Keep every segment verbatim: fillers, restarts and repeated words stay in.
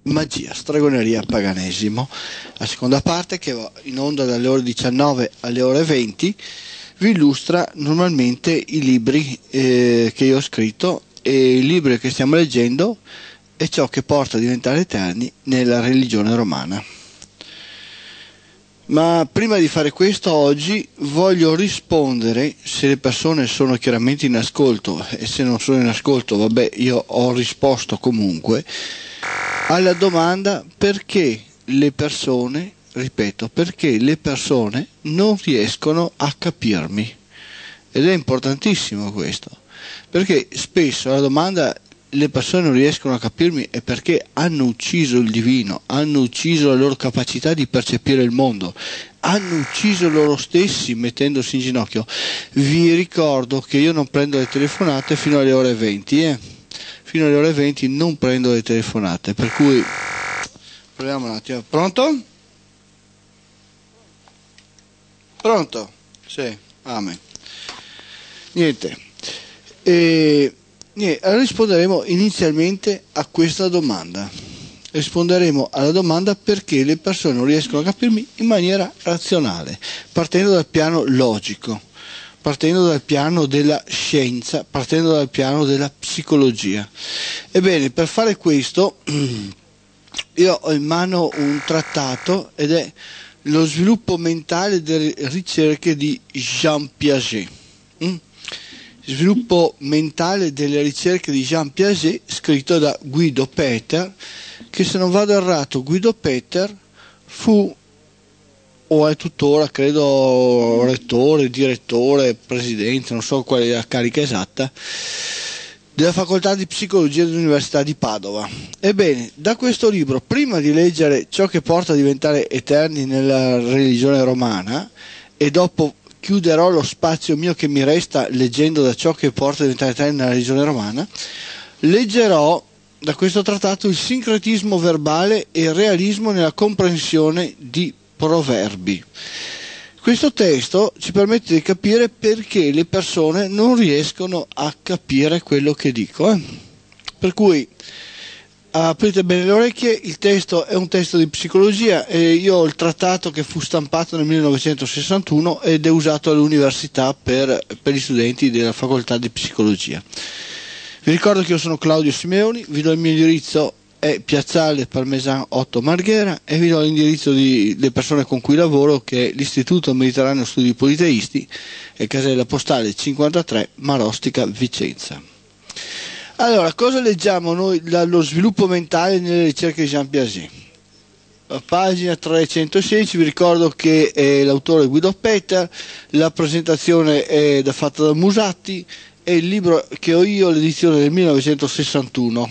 magia, stregoneria, paganesimo. La seconda parte, che va in onda dalle ore diciannove alle ore venti, vi illustra normalmente i libri eh, che io ho scritto, e il libro che stiamo leggendo è Ciò che porta a diventare eterni nella religione romana. Ma prima di fare questo, oggi voglio rispondere, se le persone sono chiaramente in ascolto, e se non sono in ascolto, vabbè, io ho risposto comunque, alla domanda: perché le persone, ripeto, perché le persone non riescono a capirmi? Ed è importantissimo questo, perché spesso la domanda le persone non riescono a capirmi è perché hanno ucciso il divino, hanno ucciso la loro capacità di percepire il mondo, hanno ucciso loro stessi mettendosi in ginocchio. Vi ricordo che io non prendo le telefonate fino alle ore venti, eh? Fino alle ore venti non prendo le telefonate, per cui proviamo un attimo. Pronto? Pronto? Sì, amen. Niente. E... Niente, risponderemo inizialmente a questa domanda. Risponderemo alla domanda perché le persone non riescono a capirmi in maniera razionale, partendo dal piano logico, partendo dal piano della scienza, partendo dal piano della psicologia. Ebbene, per fare questo io ho in mano un trattato ed è Lo sviluppo mentale delle ricerche di Jean Piaget. Mm? Sviluppo mentale delle ricerche di Jean Piaget, scritto da Guido Peter, che, se non vado errato, Guido Peter fu, o è tuttora, credo, rettore, direttore, presidente, non so qual è la carica esatta, della facoltà di psicologia dell'Università di Padova. Ebbene, da questo libro, prima di leggere Ciò che porta a diventare eterni nella religione romana, e dopo chiuderò lo spazio mio che mi resta leggendo da Ciò che porta a diventare eterni nella religione romana, leggerò da questo trattato il sincretismo verbale e il realismo nella comprensione di proverbi. Questo testo ci permette di capire perché le persone non riescono a capire quello che dico. Eh? Per cui aprite bene le orecchie, il testo è un testo di psicologia e io ho il trattato che fu stampato nel millenovecentosessantuno ed è usato all'università per, per gli studenti della facoltà di psicologia. Vi ricordo che io sono Claudio Simeoni, vi do il mio indirizzo, è Piazzale Parmesan otto Marghera, e vi do l'indirizzo delle persone con cui lavoro, che è l'Istituto Mediterraneo Studi Politeisti, e casella postale cinquantatré, Marostica, Vicenza. Allora, cosa leggiamo noi dallo sviluppo mentale nelle ricerche di Jean Piaget? A pagina trecentosedici, vi ricordo che è l'autore Guido Peter, la presentazione è da, fatta da Musatti, e il libro che ho io, l'edizione del millenovecentosessantuno.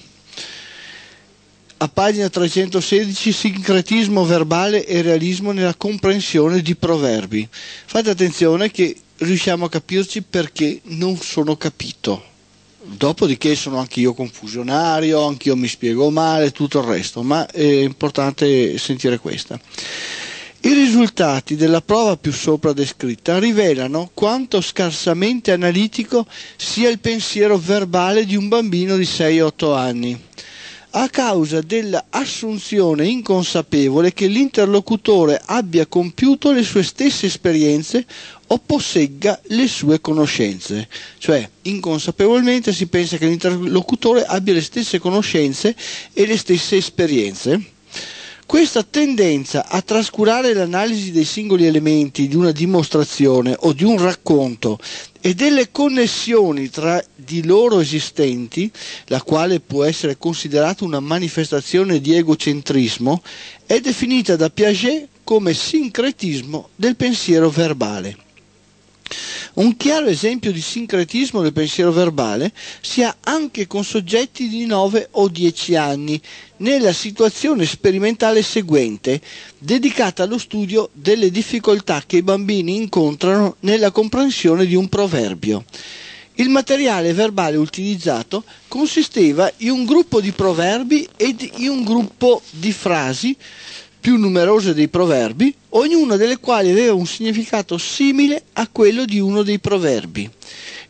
A pagina trecentosedici, sincretismo verbale e realismo nella comprensione di proverbi. Fate attenzione che riusciamo a capirci perché non sono capito. Dopodiché sono anche io confusionario, anche io mi spiego male, tutto il resto, ma è importante sentire questa. I risultati della prova più sopra descritta rivelano quanto scarsamente analitico sia il pensiero verbale di un bambino di sei otto anni, a causa dell'assunzione inconsapevole che l'interlocutore abbia compiuto le sue stesse esperienze o possegga le sue conoscenze. Cioè, inconsapevolmente si pensa che l'interlocutore abbia le stesse conoscenze e le stesse esperienze. Questa tendenza a trascurare l'analisi dei singoli elementi di una dimostrazione o di un racconto e delle connessioni tra di loro esistenti, la quale può essere considerata una manifestazione di egocentrismo, è definita da Piaget come sincretismo del pensiero verbale. Un chiaro esempio di sincretismo del pensiero verbale si ha anche con soggetti di nove o dieci anni, nella situazione sperimentale seguente, dedicata allo studio delle difficoltà che i bambini incontrano nella comprensione di un proverbio. Il materiale verbale utilizzato consisteva in un gruppo di proverbi ed in un gruppo di frasi più numerose dei proverbi, ognuna delle quali aveva un significato simile a quello di uno dei proverbi.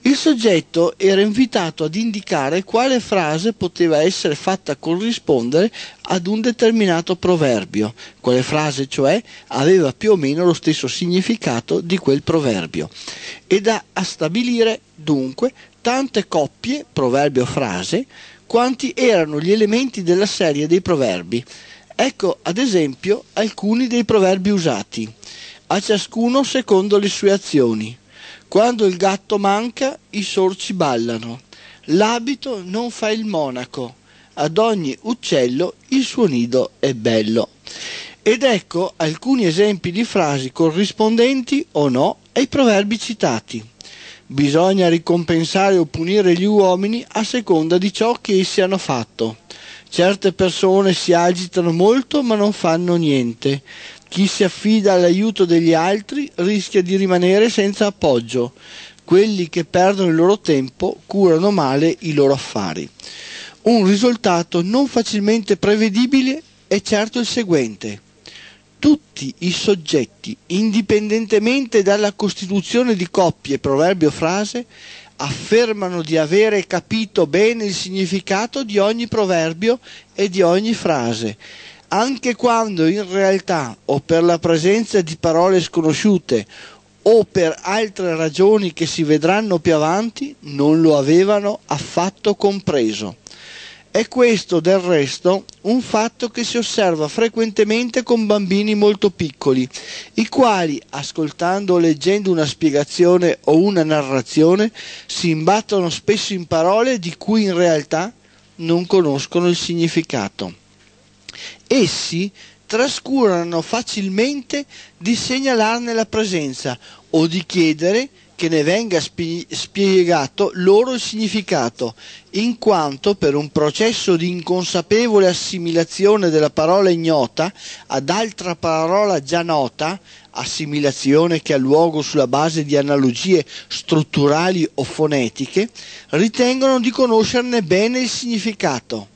Il soggetto era invitato ad indicare quale frase poteva essere fatta corrispondere ad un determinato proverbio, quale frase cioè aveva più o meno lo stesso significato di quel proverbio, e da a stabilire dunque tante coppie, proverbio-frase, quanti erano gli elementi della serie dei proverbi. Ecco ad esempio alcuni dei proverbi usati: a ciascuno secondo le sue azioni, quando il gatto manca i sorci ballano, l'abito non fa il monaco, ad ogni uccello il suo nido è bello. Ed ecco alcuni esempi di frasi corrispondenti o no ai proverbi citati. Bisogna ricompensare o punire gli uomini a seconda di ciò che essi hanno fatto. Certe persone si agitano molto ma non fanno niente. Chi si affida all'aiuto degli altri rischia di rimanere senza appoggio. Quelli che perdono il loro tempo curano male i loro affari. Un risultato non facilmente prevedibile è certo il seguente: tutti i soggetti, indipendentemente dalla costituzione di coppie, proverbio o frase, affermano di avere capito bene il significato di ogni proverbio e di ogni frase, anche quando in realtà, o per la presenza di parole sconosciute o per altre ragioni che si vedranno più avanti, non lo avevano affatto compreso. È questo, del resto, un fatto che si osserva frequentemente con bambini molto piccoli, i quali, ascoltando o leggendo una spiegazione o una narrazione, si imbattono spesso in parole di cui in realtà non conoscono il significato. Essi trascurano facilmente di segnalarne la presenza o di chiedere che ne venga spie- spiegato loro il significato, in quanto per un processo di inconsapevole assimilazione della parola ignota ad altra parola già nota, assimilazione che ha luogo sulla base di analogie strutturali o fonetiche, ritengono di conoscerne bene il significato.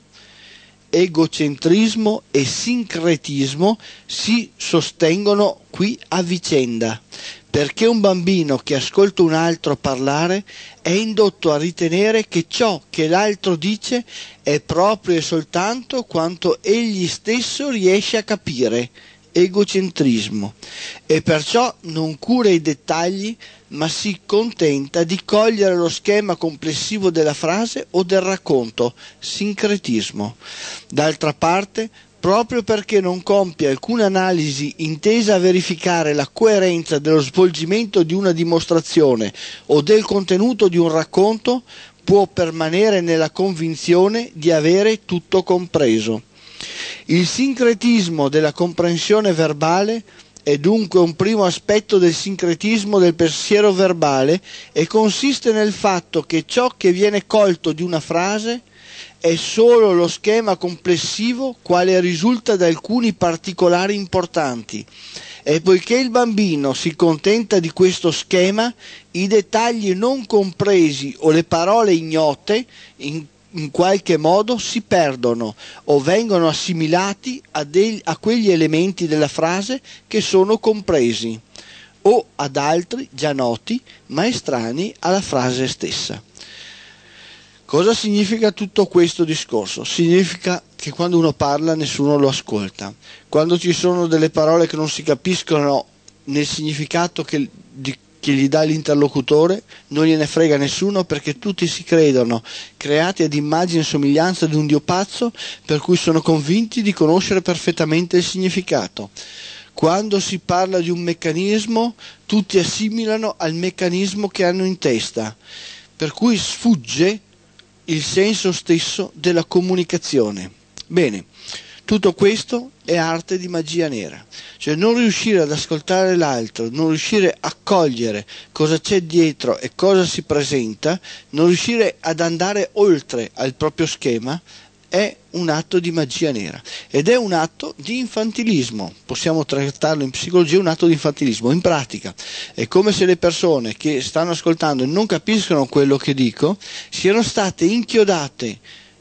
Egocentrismo e sincretismo si sostengono qui a vicenda, perché un bambino che ascolta un altro parlare è indotto a ritenere che ciò che l'altro dice è proprio e soltanto quanto egli stesso riesce a capire, egocentrismo, e perciò non cura i dettagli, ma si contenta di cogliere lo schema complessivo della frase o del racconto, sincretismo. D'altra parte, proprio perché non compie alcuna analisi intesa a verificare la coerenza dello svolgimento di una dimostrazione o del contenuto di un racconto, può permanere nella convinzione di avere tutto compreso. Il sincretismo della comprensione verbale è dunque un primo aspetto del sincretismo del pensiero verbale e consiste nel fatto che ciò che viene colto di una frase è solo lo schema complessivo quale risulta da alcuni particolari importanti, e poiché il bambino si contenta di questo schema, i dettagli non compresi o le parole ignote in in qualche modo si perdono o vengono assimilati a, degli, a quegli elementi della frase che sono compresi, o ad altri già noti ma estranei alla frase stessa. Cosa significa tutto questo discorso? Significa che quando uno parla nessuno lo ascolta, quando ci sono delle parole che non si capiscono nel significato che, di che gli dà l'interlocutore, non gliene frega nessuno, perché tutti si credono creati ad immagine e somiglianza di un dio pazzo, per cui sono convinti di conoscere perfettamente il significato. Quando si parla di un meccanismo, tutti assimilano al meccanismo che hanno in testa, per cui sfugge il senso stesso della comunicazione. Bene, tutto questo è arte di magia nera, cioè non riuscire ad ascoltare l'altro, non riuscire a cogliere cosa c'è dietro e cosa si presenta, non riuscire ad andare oltre al proprio schema, è un atto di magia nera ed è un atto di infantilismo. Possiamo trattarlo in psicologia un atto di infantilismo. In pratica è come se le persone che stanno ascoltando e non capiscono quello che dico siano state inchiodate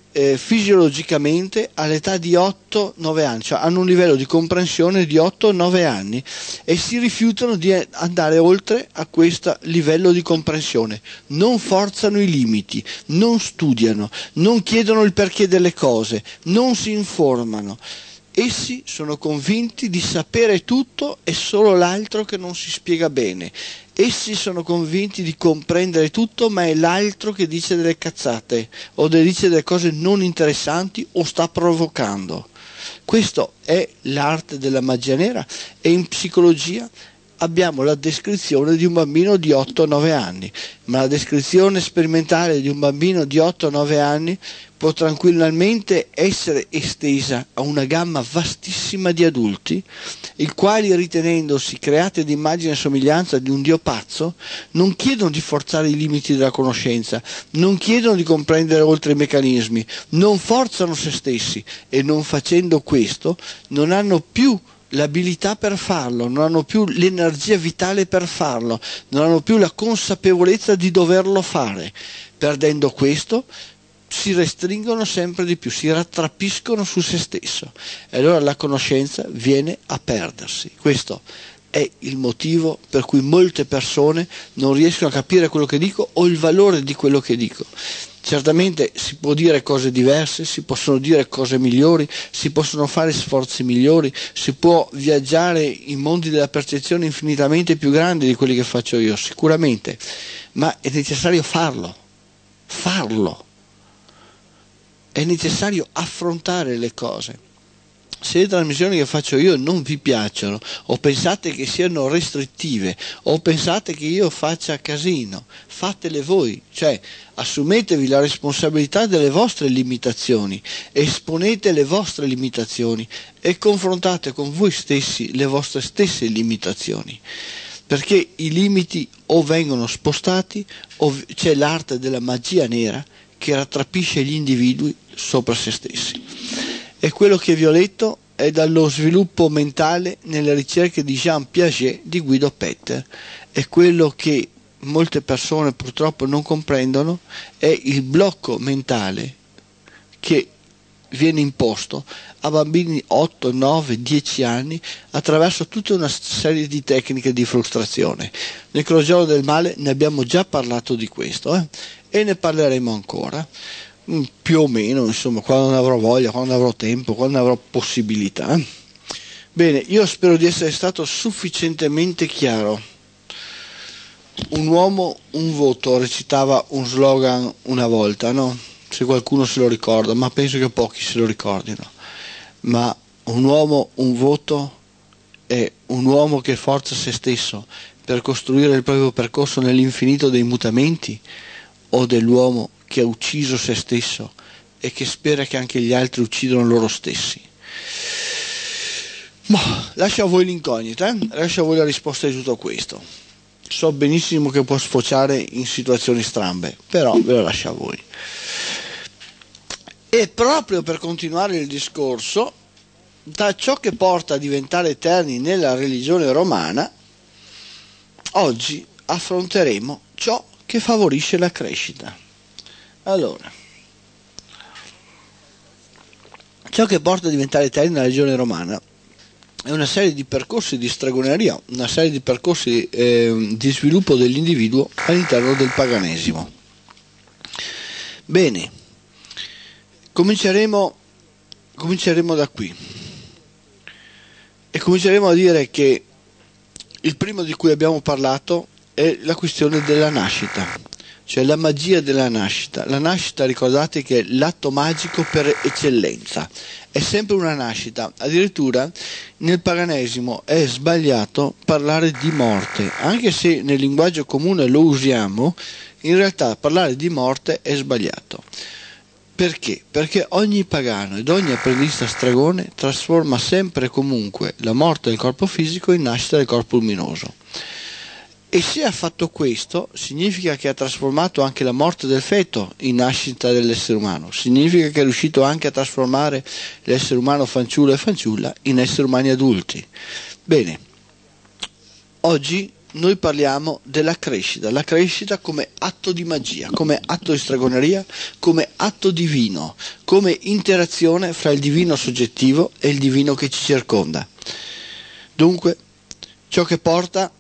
eh, fisiologicamente all'età di otto nove anni, cioè hanno un livello di comprensione di otto nove anni e si rifiutano di andare oltre a questo livello di comprensione, non forzano i limiti, non studiano, non chiedono il perché delle cose, non si informano. Essi sono convinti di sapere tutto e solo l'altro che non si spiega bene. Essi sono convinti di comprendere tutto, ma è l'altro che dice delle cazzate o dice delle cose non interessanti o sta provocando. Questo è l'arte della magia nera e in psicologia abbiamo la descrizione di un bambino di otto nove anni, ma la descrizione sperimentale di un bambino di otto nove anni può tranquillamente essere estesa a una gamma vastissima di adulti, i quali, ritenendosi creati ad immagine e somiglianza di un dio pazzo, non chiedono di forzare i limiti della conoscenza, non chiedono di comprendere oltre i meccanismi, non forzano se stessi e non facendo questo non hanno più l'abilità per farlo, non hanno più l'energia vitale per farlo, non hanno più la consapevolezza di doverlo fare. Perdendo questo si restringono sempre di più, si rattrappiscono su se stesso e allora la conoscenza viene a perdersi. Questo è il motivo per cui molte persone non riescono a capire quello che dico o il valore di quello che dico. Certamente si può dire cose diverse, si possono dire cose migliori, si possono fare sforzi migliori, si può viaggiare in mondi della percezione infinitamente più grandi di quelli che faccio io, sicuramente, ma è necessario farlo, farlo. È necessario affrontare le cose. Se le trasmissioni che faccio io non vi piacciono, o pensate che siano restrittive, o pensate che io faccia casino, fatele voi, cioè assumetevi la responsabilità delle vostre limitazioni, esponete le vostre limitazioni e confrontate con voi stessi le vostre stesse limitazioni, perché i limiti o vengono spostati o c'è l'arte della magia nera che rattrapisce gli individui sopra se stessi. E quello che vi ho letto è dallo sviluppo mentale nelle ricerche di Jean Piaget di Guido Petter. E quello che molte persone purtroppo non comprendono è il blocco mentale che viene imposto a bambini otto, nove, dieci anni attraverso tutta una serie di tecniche di frustrazione. Nel Crogiolo del Male ne abbiamo già parlato di questo eh? e ne parleremo ancora. Più o meno, insomma, quando ne avrò voglia, quando ne avrò tempo, quando ne avrò possibilità. Bene, io spero di essere stato sufficientemente chiaro. Un uomo, un voto, recitava un slogan una volta, no? Se qualcuno se lo ricorda, ma penso che pochi se lo ricordino. Ma un uomo, un voto è un uomo che forza se stesso per costruire il proprio percorso nell'infinito dei mutamenti, o dell'uomo che ha ucciso se stesso e che spera che anche gli altri uccidano loro stessi? Ma lascio a voi l'incognita, eh? lascio a voi la risposta di tutto questo. So benissimo che può sfociare in situazioni strambe, però ve lo lascio a voi. E proprio per continuare il discorso, da ciò che porta a diventare eterni nella religione romana, oggi affronteremo ciò che favorisce la crescita. Allora, ciò che porta a diventare eterni nella religione romana è una serie di percorsi di stregoneria, una serie di percorsi eh, di sviluppo dell'individuo all'interno del paganesimo. Bene, cominceremo, cominceremo da qui e cominceremo a dire che il primo di cui abbiamo parlato è la questione della nascita, cioè la magia della nascita. La nascita, ricordate che è l'atto magico per eccellenza, è sempre una nascita. Addirittura nel paganesimo è sbagliato parlare di morte, anche se nel linguaggio comune lo usiamo, in realtà parlare di morte è sbagliato. Perché? Perché ogni pagano ed ogni apprendista stregone trasforma sempre e comunque la morte del corpo fisico in nascita del corpo luminoso. E se ha fatto questo, significa che ha trasformato anche la morte del feto in nascita dell'essere umano, significa che è riuscito anche a trasformare l'essere umano fanciullo e fanciulla in esseri umani adulti. Bene, oggi noi parliamo della crescita, la crescita come atto di magia, come atto di stregoneria, come atto divino, come interazione fra il divino soggettivo e il divino che ci circonda. Dunque, ciò che porta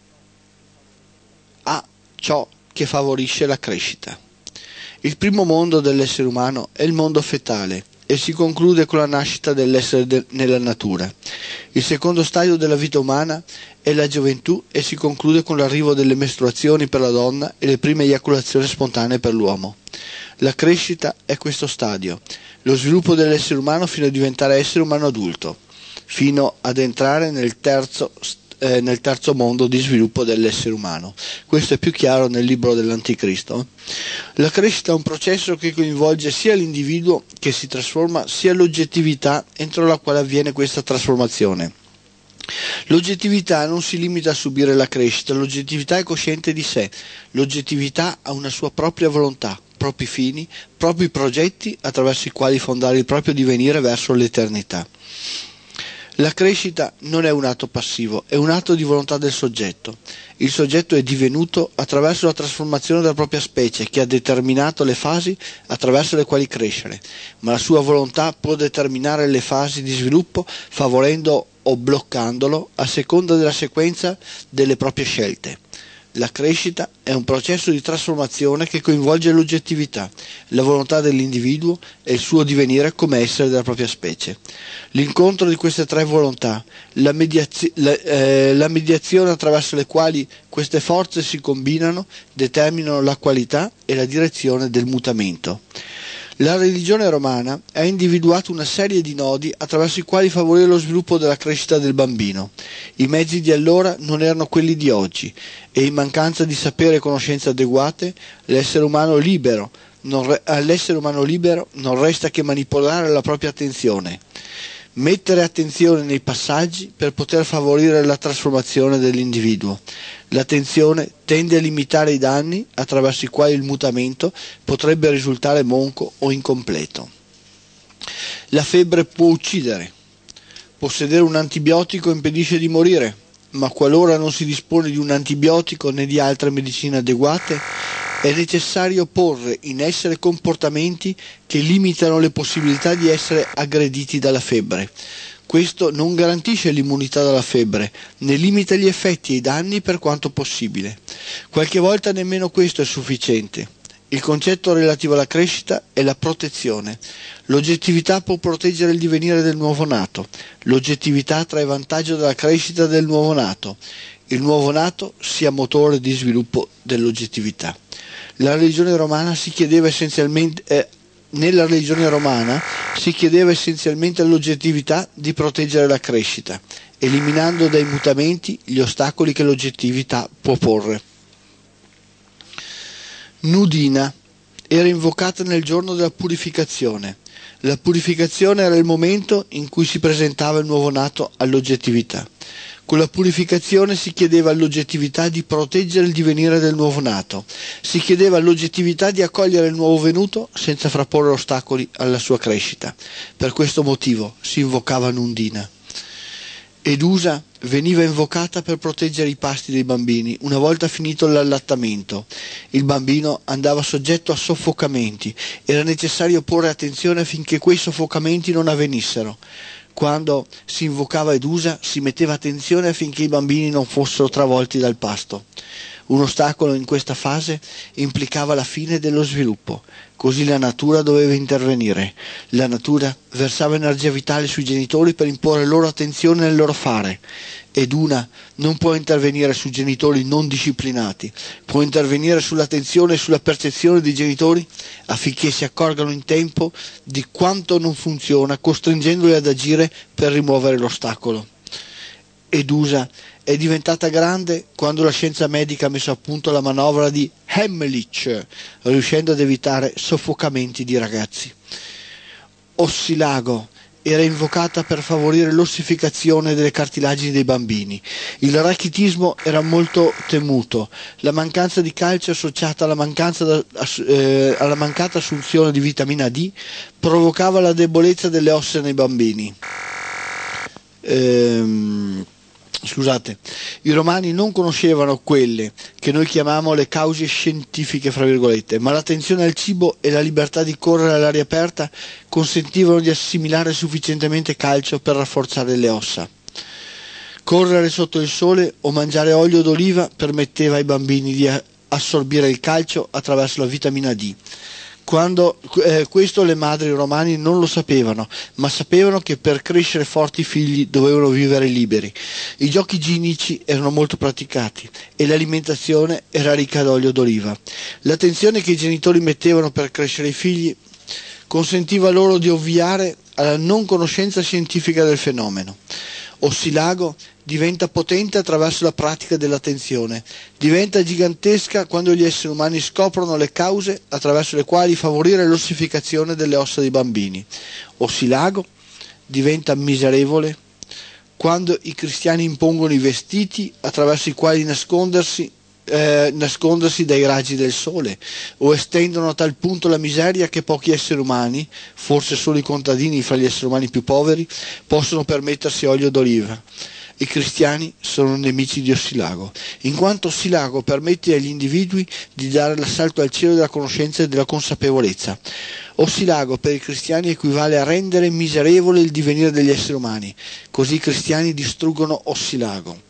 a ciò che favorisce la crescita. Il primo mondo dell'essere umano è il mondo fetale e si conclude con la nascita dell'essere de- nella natura. Il secondo stadio della vita umana è la gioventù e si conclude con l'arrivo delle mestruazioni per la donna e le prime eiaculazioni spontanee per l'uomo. La crescita è questo stadio, lo sviluppo dell'essere umano fino a diventare essere umano adulto, fino ad entrare nel terzo stadio. Eh, nel terzo mondo di sviluppo dell'essere umano. Questo è più chiaro nel libro dell'Anticristo. La crescita è un processo che coinvolge sia l'individuo che si trasforma, sia l'oggettività entro la quale avviene questa trasformazione. L'oggettività non si limita a subire la crescita, l'oggettività è cosciente di sé, l'oggettività ha una sua propria volontà, propri fini, propri progetti attraverso i quali fondare il proprio divenire verso l'eternità. La crescita non è un atto passivo, è un atto di volontà del soggetto. Il soggetto è divenuto attraverso la trasformazione della propria specie, che ha determinato le fasi attraverso le quali crescere, ma la sua volontà può determinare le fasi di sviluppo favorendo o bloccandolo a seconda della sequenza delle proprie scelte. La crescita è un processo di trasformazione che coinvolge l'oggettività, la volontà dell'individuo e il suo divenire come essere della propria specie. L'incontro di queste tre volontà, la, mediazi- la, eh, la mediazione attraverso le quali queste forze si combinano, determinano la qualità e la direzione del mutamento. La religione romana ha individuato una serie di nodi attraverso i quali favorire lo sviluppo della crescita del bambino. I mezzi di allora non erano quelli di oggi e in mancanza di sapere e conoscenze adeguate, l'essere umano libero, non re- all'essere umano libero non resta che manipolare la propria attenzione, mettere attenzione nei passaggi per poter favorire la trasformazione dell'individuo. L'attenzione tende a limitare i danni attraverso i quali il mutamento potrebbe risultare monco o incompleto. La febbre può uccidere. Possedere un antibiotico impedisce di morire, ma qualora non si dispone di un antibiotico né di altre medicine adeguate, è necessario porre in essere comportamenti che limitano le possibilità di essere aggrediti dalla febbre. Questo non garantisce l'immunità dalla febbre, ne limita gli effetti e i danni per quanto possibile. Qualche volta nemmeno questo è sufficiente. Il concetto relativo alla crescita è la protezione. L'oggettività può proteggere il divenire del nuovo nato. L'oggettività trae vantaggio dalla crescita del nuovo nato. Il nuovo nato sia motore di sviluppo dell'oggettività. La religione romana si chiedeva essenzialmente... Eh, Nella religione romana si chiedeva essenzialmente all'oggettività di proteggere la crescita, eliminando dai mutamenti gli ostacoli che l'oggettività può porre. Nudina era invocata nel giorno della purificazione. La purificazione era il momento in cui si presentava il nuovo nato all'oggettività. Con la purificazione si chiedeva all'oggettività di proteggere il divenire del nuovo nato, si chiedeva all'oggettività di accogliere il nuovo venuto senza frapporre ostacoli alla sua crescita. Per questo motivo si invocava Nundina. Edusa veniva invocata per proteggere i pasti dei bambini una volta finito l'allattamento. Il bambino andava soggetto a soffocamenti, era necessario porre attenzione affinché quei soffocamenti non avvenissero. Quando si invocava Edusa si metteva attenzione affinché i bambini non fossero travolti dal pasto. Un ostacolo in questa fase implicava la fine dello sviluppo, così la natura doveva intervenire. La natura versava energia vitale sui genitori per imporre loro attenzione nel loro fare. Ed una non può intervenire sui genitori non disciplinati, può intervenire sull'attenzione e sulla percezione dei genitori affinché si accorgano in tempo di quanto non funziona, costringendoli ad agire per rimuovere l'ostacolo. Edusa è diventata grande quando la scienza medica ha messo a punto la manovra di Heimlich, riuscendo ad evitare soffocamenti di ragazzi. Ossilago era invocata per favorire l'ossificazione delle cartilagini dei bambini. Il rachitismo era molto temuto. La mancanza di calcio associata alla, mancanza da, eh, alla mancata assunzione di vitamina D provocava la debolezza delle ossa nei bambini. Ehm... Scusate, i romani non conoscevano quelle che noi chiamiamo le cause scientifiche, fra virgolette, ma l'attenzione al cibo e la libertà di correre all'aria aperta consentivano di assimilare sufficientemente calcio per rafforzare le ossa. Correre sotto il sole o mangiare olio d'oliva permetteva ai bambini di assorbire il calcio attraverso la vitamina D. Quando, eh, questo le madri romane non lo sapevano, ma sapevano che per crescere forti i figli dovevano vivere liberi. I giochi igienici erano molto praticati e l'alimentazione era ricca d'olio d'oliva. L'attenzione che i genitori mettevano per crescere i figli consentiva loro di ovviare alla non conoscenza scientifica del fenomeno. Ossilago diventa potente attraverso la pratica dell'attenzione, diventa gigantesca quando gli esseri umani scoprono le cause attraverso le quali favorire l'ossificazione delle ossa dei bambini. Ossilago diventa miserevole quando i cristiani impongono i vestiti attraverso i quali nascondersi Eh, nascondersi dai raggi del sole, o estendono a tal punto la miseria che pochi esseri umani, forse solo i contadini fra gli esseri umani più poveri, possono permettersi olio d'oliva. I cristiani sono nemici di Ossilago, in quanto Ossilago permette agli individui di dare l'assalto al cielo della conoscenza e della consapevolezza. Ossilago per i cristiani equivale a rendere miserevole il divenire degli esseri umani, così i cristiani distruggono Ossilago,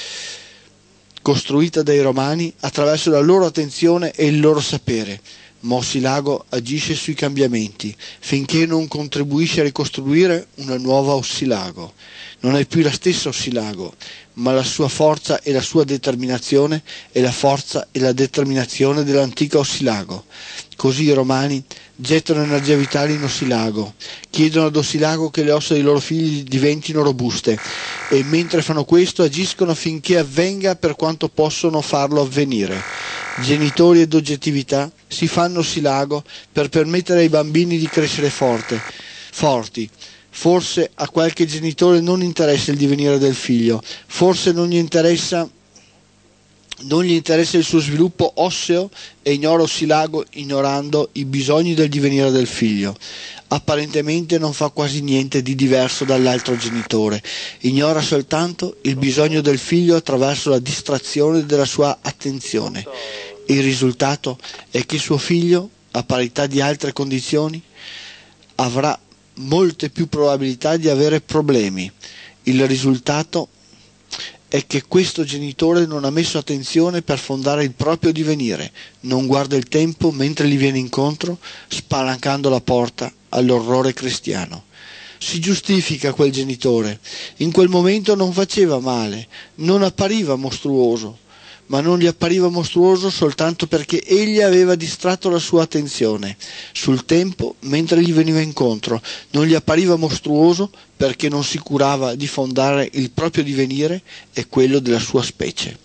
costruita dai romani attraverso la loro attenzione e il loro sapere, ma Ossilago agisce sui cambiamenti finché non contribuisce a ricostruire una nuova Ossilago. Non è più la stessa Ossilago, ma la sua forza e la sua determinazione è la forza e la determinazione dell'antica Ossilago. Così i romani gettano energia vitale in Ossilago, chiedono ad Ossilago che le ossa dei loro figli diventino robuste e mentre fanno questo agiscono affinché avvenga per quanto possono farlo avvenire. Genitori ed oggettività si fanno Ossilago per permettere ai bambini di crescere forte, forti. Forse a qualche genitore non interessa il divenire del figlio, forse non gli interessa Non gli interessa il suo sviluppo osseo e ignora Ossilago ignorando i bisogni del divenire del figlio. Apparentemente non fa quasi niente di diverso dall'altro genitore, ignora soltanto il bisogno del figlio attraverso la distrazione della sua attenzione. Il risultato è che suo figlio, a parità di altre condizioni, avrà molte più probabilità di avere problemi. Il risultato è che questo genitore non ha messo attenzione per fondare il proprio divenire, non guarda il tempo mentre gli viene incontro, spalancando la porta all'orrore cristiano. Si giustifica quel genitore, in quel momento non faceva male, non appariva mostruoso, ma non gli appariva mostruoso soltanto perché egli aveva distratto la sua attenzione sul tempo mentre gli veniva incontro, non gli appariva mostruoso perché non si curava di fondare il proprio divenire e quello della sua specie.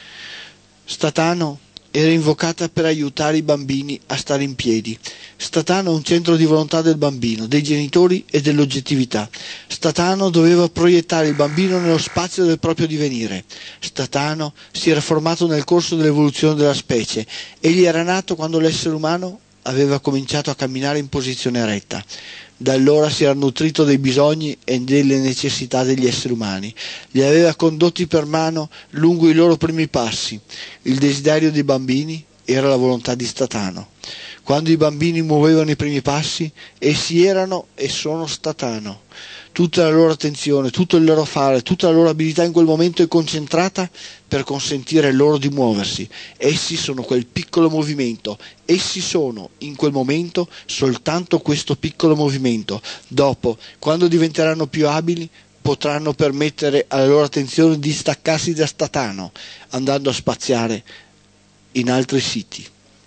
Statano era invocata per aiutare i bambini a stare in piedi. Statano è un centro di volontà del bambino, dei genitori e dell'oggettività. Statano doveva proiettare il bambino nello spazio del proprio divenire. Statano si era formato nel corso dell'evoluzione della specie. Egli era nato quando l'essere umano aveva cominciato a camminare in posizione eretta. Da allora si era nutrito dei bisogni e delle necessità degli esseri umani, li aveva condotti per mano lungo i loro primi passi. Il desiderio dei bambini era la volontà di Statano. Quando i bambini muovevano i primi passi, essi erano e sono Statano. Tutta la loro attenzione, tutto il loro fare, tutta la loro abilità in quel momento è concentrata per consentire loro di muoversi. Essi sono quel piccolo movimento, essi sono in quel momento soltanto questo piccolo movimento. Dopo, quando diventeranno più abili, potranno permettere alla loro attenzione di staccarsi da Statano, andando a spaziare in altri siti.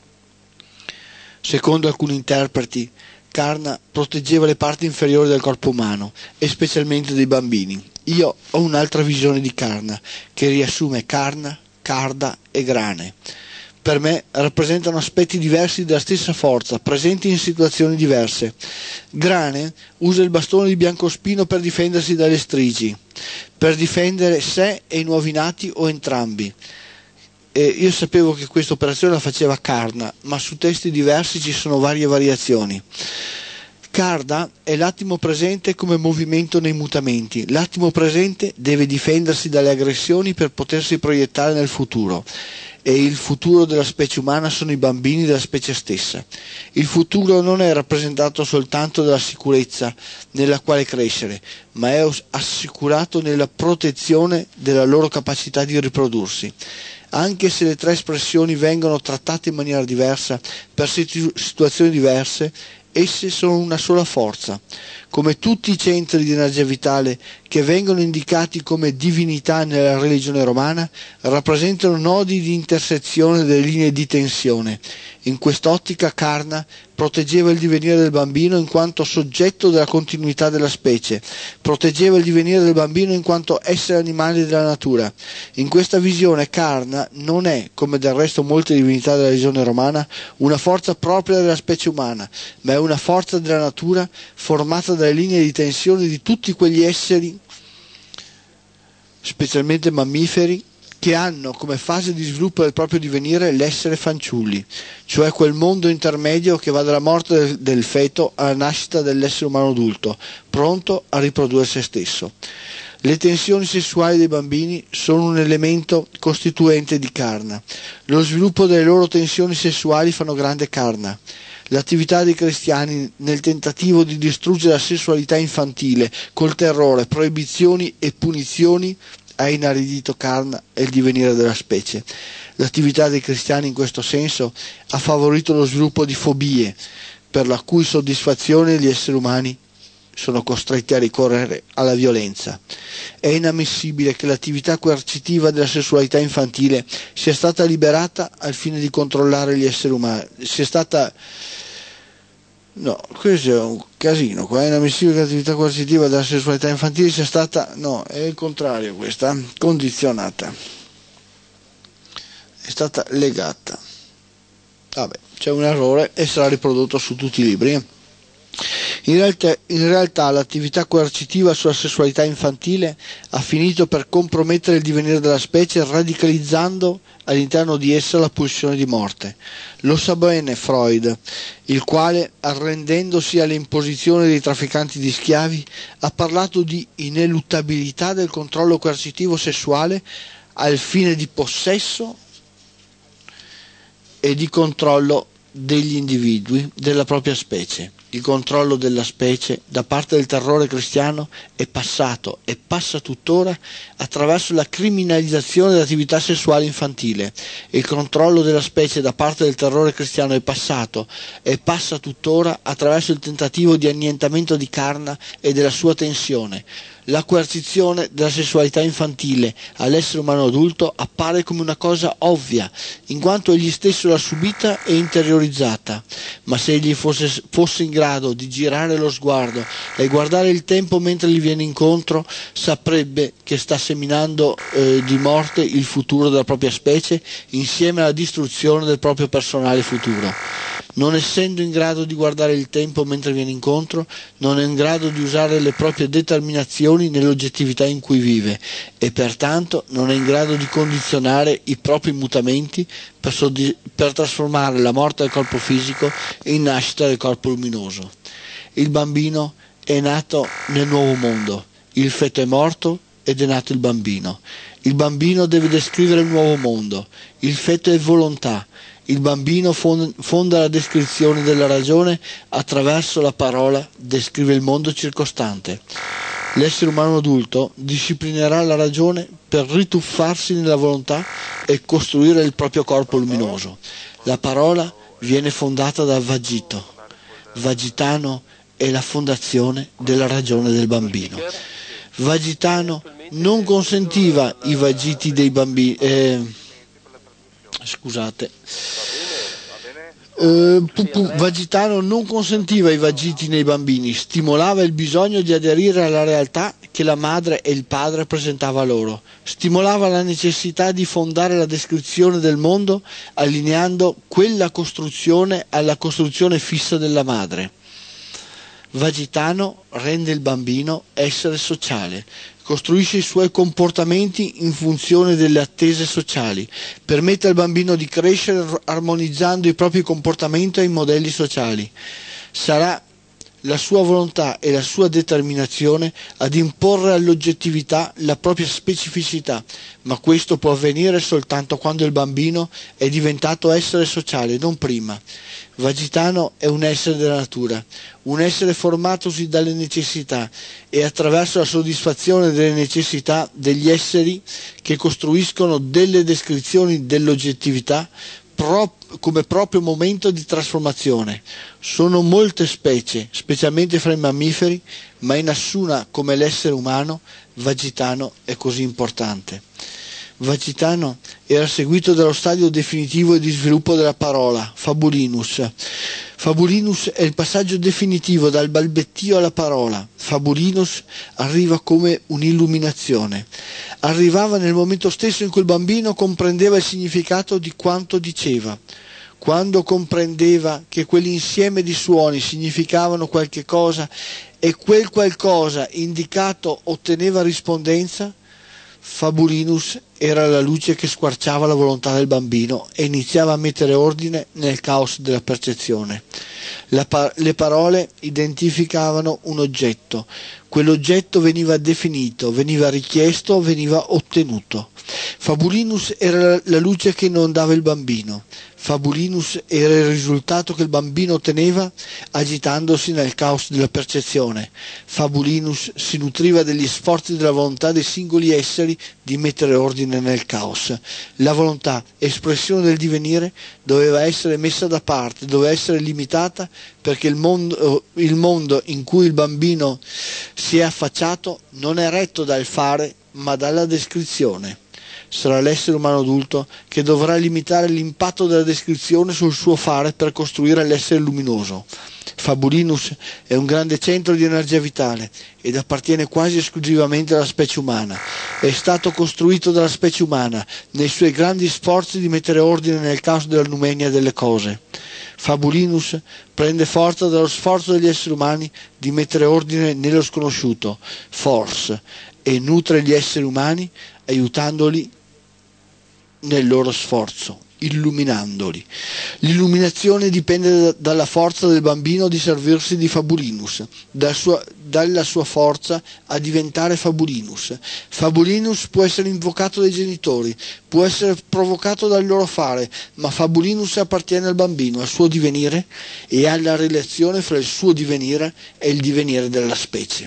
Secondo alcuni interpreti, Karna proteggeva le parti inferiori del corpo umano e specialmente dei bambini. Io ho un'altra visione di Karna che riassume Karna, Karda e Grane. Per me rappresentano aspetti diversi della stessa forza, presenti in situazioni diverse. Grane usa il bastone di biancospino per difendersi dalle strigi, per difendere sé e i nuovi nati o entrambi. E io sapevo che questa operazione la faceva Karna, ma su testi diversi ci sono varie variazioni. Karna è l'attimo presente come movimento nei mutamenti. L'attimo presente deve difendersi dalle aggressioni per potersi proiettare nel futuro. E il futuro della specie umana sono i bambini della specie stessa. Il futuro non è rappresentato soltanto dalla sicurezza nella quale crescere, ma è assicurato nella protezione della loro capacità di riprodursi. Anche se le tre espressioni vengono trattate in maniera diversa, per situazioni diverse, esse sono una sola forza. Come tutti i centri di energia vitale che vengono indicati come divinità nella religione romana, rappresentano nodi di intersezione delle linee di tensione. In quest'ottica Karna proteggeva il divenire del bambino in quanto soggetto della continuità della specie, proteggeva il divenire del bambino in quanto essere animale della natura. In questa visione Karna non è, come del resto molte divinità della religione romana, una forza propria della specie umana, ma è una forza della natura formata dalle linee di tensione di tutti quegli esseri, specialmente mammiferi, che hanno come fase di sviluppo del proprio divenire l'essere fanciulli, cioè quel mondo intermedio che va dalla morte del, del feto alla nascita dell'essere umano adulto, pronto a riprodurre se stesso. Le tensioni sessuali dei bambini sono un elemento costituente di Karna. Lo sviluppo delle loro tensioni sessuali fanno grande Karna. L'attività dei cristiani nel tentativo di distruggere la sessualità infantile col terrore, proibizioni e punizioni ha inaridito Karna e il divenire della specie. L'attività dei cristiani in questo senso ha favorito lo sviluppo di fobie, per la cui soddisfazione gli esseri umani sono costretti a ricorrere alla violenza. È inammissibile che l'attività coercitiva della sessualità infantile sia stata liberata al fine di controllare gli esseri umani, sia stata No, questo è un casino, qua è inammissibile che l'attività coercitiva della sessualità infantile sia stata, no, è il contrario questa, condizionata, è stata legata. Vabbè, c'è un errore e sarà riprodotto su tutti i libri. In realtà, in realtà l'attività coercitiva sulla sessualità infantile ha finito per compromettere il divenire della specie, radicalizzando all'interno di essa la pulsione di morte. Lo sa bene Freud, il quale, arrendendosi alle imposizioni dei trafficanti di schiavi, ha parlato di ineluttabilità del controllo coercitivo sessuale al fine di possesso e di controllo degli individui della propria specie. Il controllo della specie da parte del terrore cristiano è passato e passa tuttora attraverso la criminalizzazione dell'attività sessuale infantile. Il controllo della specie da parte del terrore cristiano è passato e passa tuttora attraverso il tentativo di annientamento di Karna e della sua tensione. La coercizione della sessualità infantile all'essere umano adulto appare come una cosa ovvia, in quanto egli stesso l'ha subita e interiorizzata, ma se egli fosse, fosse in grado di girare lo sguardo e guardare il tempo mentre gli viene incontro, saprebbe che sta seminando eh, di morte il futuro della propria specie insieme alla distruzione del proprio personale futuro. Non essendo in grado di guardare il tempo mentre viene incontro, non è in grado di usare le proprie determinazioni nell'oggettività in cui vive e pertanto non è in grado di condizionare i propri mutamenti per, soddisf- per trasformare la morte del corpo fisico in nascita del corpo luminoso. Il bambino è nato nel nuovo mondo, il feto è morto ed è nato il bambino. Il bambino deve descrivere il nuovo mondo, il feto è volontà. Il bambino fonda la descrizione della ragione attraverso la parola, descrive il mondo circostante. L'essere umano adulto disciplinerà la ragione per rituffarsi nella volontà e costruire il proprio corpo luminoso. La parola viene fondata da Vagito. Vagitano è la fondazione della ragione del bambino. Vagitano non consentiva i vagiti dei bambini. Eh, Scusate, eh, Vagitano non consentiva i vagiti nei bambini, stimolava il bisogno di aderire alla realtà che la madre e il padre presentava loro, stimolava la necessità di fondare la descrizione del mondo allineando quella costruzione alla costruzione fissa della madre. Vagitano rende il bambino essere sociale, costruisce i suoi comportamenti in funzione delle attese sociali, permette al bambino di crescere armonizzando i propri comportamenti ai modelli sociali. Sarà la sua volontà e la sua determinazione ad imporre all'oggettività la propria specificità, ma questo può avvenire soltanto quando il bambino è diventato essere sociale, non prima. Vagitano è un essere della natura, un essere formatosi dalle necessità e attraverso la soddisfazione delle necessità degli esseri che costruiscono delle descrizioni dell'oggettività prop- come proprio momento di trasformazione. Sono molte specie, specialmente fra i mammiferi, ma in nessuna come l'essere umano Vagitano è così importante. Vagitano era seguito dallo stadio definitivo di sviluppo della parola, fabulinus. Fabulinus è il passaggio definitivo dal balbettio alla parola. Fabulinus arriva come un'illuminazione. Arrivava nel momento stesso in cui il bambino comprendeva il significato di quanto diceva. Quando comprendeva che quell'insieme di suoni significavano qualche cosa e quel qualcosa indicato otteneva rispondenza, Fabulinus era la luce che squarciava la volontà del bambino e iniziava a mettere ordine nel caos della percezione. La pa- le parole identificavano un oggetto, quell'oggetto veniva definito, veniva richiesto, veniva ottenuto. Fabulinus era la luce che inondava il bambino. Fabulinus era il risultato che il bambino otteneva agitandosi nel caos della percezione. Fabulinus si nutriva degli sforzi della volontà dei singoli esseri di mettere ordine nel caos. La volontà, espressione del divenire, doveva essere messa da parte, doveva essere limitata perché il mondo, il mondo in cui il bambino si è affacciato non è retto dal fare ma dalla descrizione. Sarà l'essere umano adulto che dovrà limitare l'impatto della descrizione sul suo fare per costruire l'essere luminoso. Fabulinus è un grande centro di energia vitale ed appartiene quasi esclusivamente alla specie umana. È stato costruito dalla specie umana nei suoi grandi sforzi di mettere ordine nel caos della numenia delle cose. Fabulinus prende forza dallo sforzo degli esseri umani di mettere ordine nello sconosciuto, force, e nutre gli esseri umani aiutandoli nel loro sforzo, illuminandoli. L'illuminazione dipende da, dalla forza del bambino di servirsi di Fabulinus, dal sua, dalla sua forza a diventare Fabulinus. Fabulinus può essere invocato dai genitori, può essere provocato dal loro fare, ma Fabulinus appartiene al bambino, al suo divenire e alla relazione fra il suo divenire e il divenire della specie.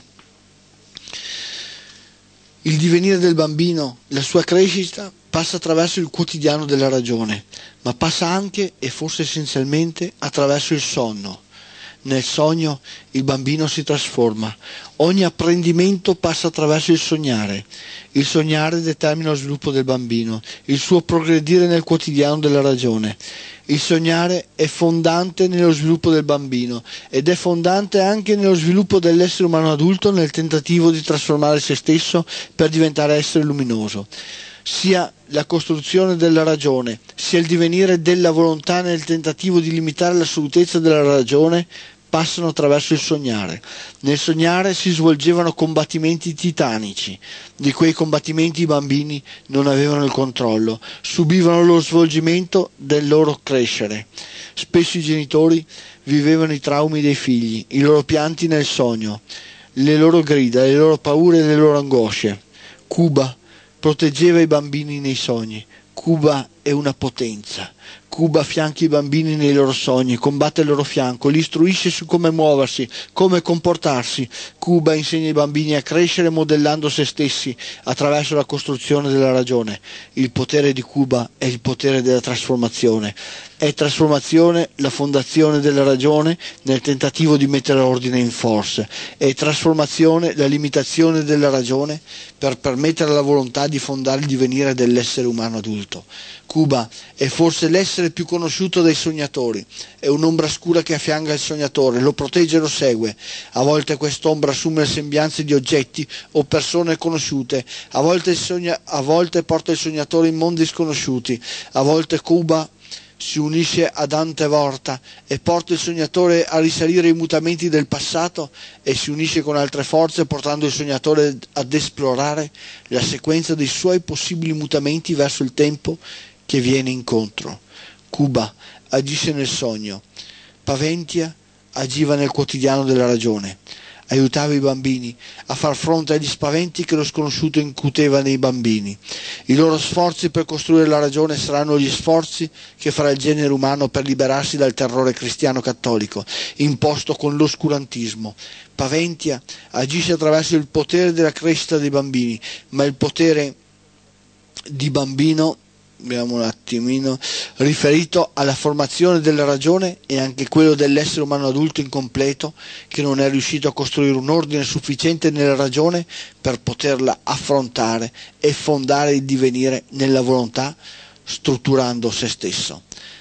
Il divenire del bambino, la sua crescita, passa attraverso il quotidiano della ragione, ma passa anche e forse essenzialmente attraverso il sonno. Nel sogno il bambino si trasforma. Ogni apprendimento passa attraverso il sognare. Il sognare determina lo sviluppo del bambino, il suo progredire nel quotidiano della ragione. Il sognare è fondante nello sviluppo del bambino ed è fondante anche nello sviluppo dell'essere umano adulto nel tentativo di trasformare se stesso per diventare essere luminoso. Sia la costruzione della ragione, sia il divenire della volontà nel tentativo di limitare l'assolutezza della ragione passano attraverso il sognare. Nel sognare si svolgevano combattimenti titanici. Di quei combattimenti i bambini non avevano il controllo, subivano lo svolgimento del loro crescere. Spesso i genitori vivevano i traumi dei figli, i loro pianti nel sogno, le loro grida, le loro paure e le loro angosce. Cuba proteggeva i bambini nei sogni. Cuba è una potenza. Cuba affianca i bambini nei loro sogni, combatte al loro fianco, li istruisce su come muoversi, come comportarsi. Cuba insegna ai bambini a crescere modellando se stessi attraverso la costruzione della ragione. Il potere di Cuba è il potere della trasformazione. È trasformazione la fondazione della ragione nel tentativo di mettere ordine in forze. È trasformazione la limitazione della ragione per permettere alla volontà di fondare il divenire dell'essere umano adulto. Cuba è forse l'essere più conosciuto dai sognatori, è un'ombra scura che affianca il sognatore, lo protegge e lo segue. A volte quest'ombra assume le sembianze di oggetti o persone conosciute, a volte, il sogna- a volte porta il sognatore in mondi sconosciuti, a volte Cuba si unisce a Dante Vorta e porta il sognatore a risalire i mutamenti del passato e si unisce con altre forze portando il sognatore ad esplorare la sequenza dei suoi possibili mutamenti verso il tempo che viene incontro. Cuba agisce nel sogno, paventia agiva nel quotidiano della ragione. Aiutava i bambini a far fronte agli spaventi che lo sconosciuto incuteva nei bambini. I loro sforzi per costruire la ragione saranno gli sforzi che farà il genere umano per liberarsi dal terrore cristiano cattolico, imposto con l'oscurantismo. Paventia agisce attraverso il potere della crescita dei bambini, ma il potere di bambino, vediamo un attimino, riferito alla formazione della ragione e anche quello dell'essere umano adulto incompleto che non è riuscito a costruire un ordine sufficiente nella ragione per poterla affrontare e fondare il divenire nella volontà, strutturando se stesso.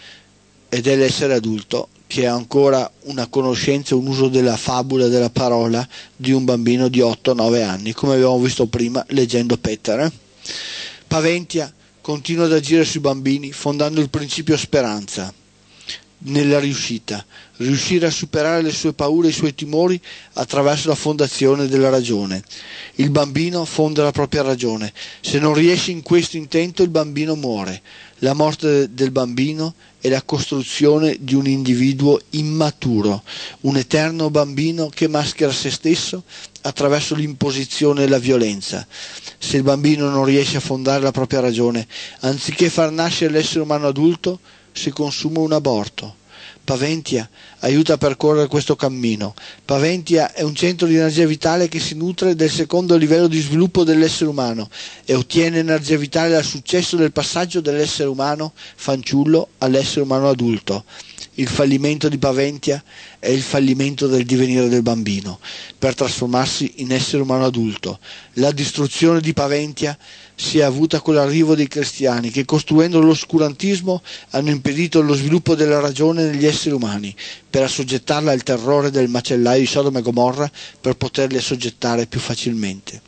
Ed è l'essere adulto che ha ancora una conoscenza e un uso della fabula, della parola di un bambino di otto nove anni, come abbiamo visto prima leggendo Peter. Eh? Paventia continua ad agire sui bambini fondando il principio speranza nella riuscita, riuscire a superare le sue paure e i suoi timori attraverso la fondazione della ragione. Il bambino fonda la propria ragione. Se non riesce in questo intento, il bambino muore. La morte del bambino è la costruzione di un individuo immaturo, un eterno bambino che maschera se stesso attraverso l'imposizione e la violenza. Se il bambino non riesce a fondare la propria ragione, anziché far nascere l'essere umano adulto, si consuma un aborto. Paventia aiuta a percorrere questo cammino. Paventia è un centro di energia vitale che si nutre del secondo livello di sviluppo dell'essere umano e ottiene energia vitale dal successo del passaggio dell'essere umano fanciullo all'essere umano adulto. Il fallimento di Paventia è il fallimento del divenire del bambino per trasformarsi in essere umano adulto. La distruzione di Paventia si è avuta con l'arrivo dei cristiani che, costruendo l'oscurantismo, hanno impedito lo sviluppo della ragione negli esseri umani per assoggettarla al terrore del macellaio di Sodoma e Gomorra per poterli assoggettare più facilmente.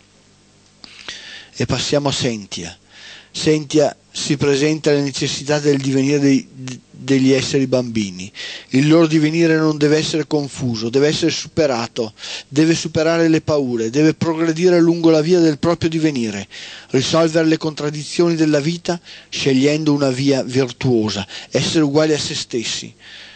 E passiamo a Sentia. Sentia si presenta la necessità del divenire dei, degli esseri bambini. Il loro divenire non deve essere confuso, deve essere superato, deve superare le paure, deve progredire lungo la via del proprio divenire, risolvere le contraddizioni della vita scegliendo una via virtuosa, essere uguali a se stessi.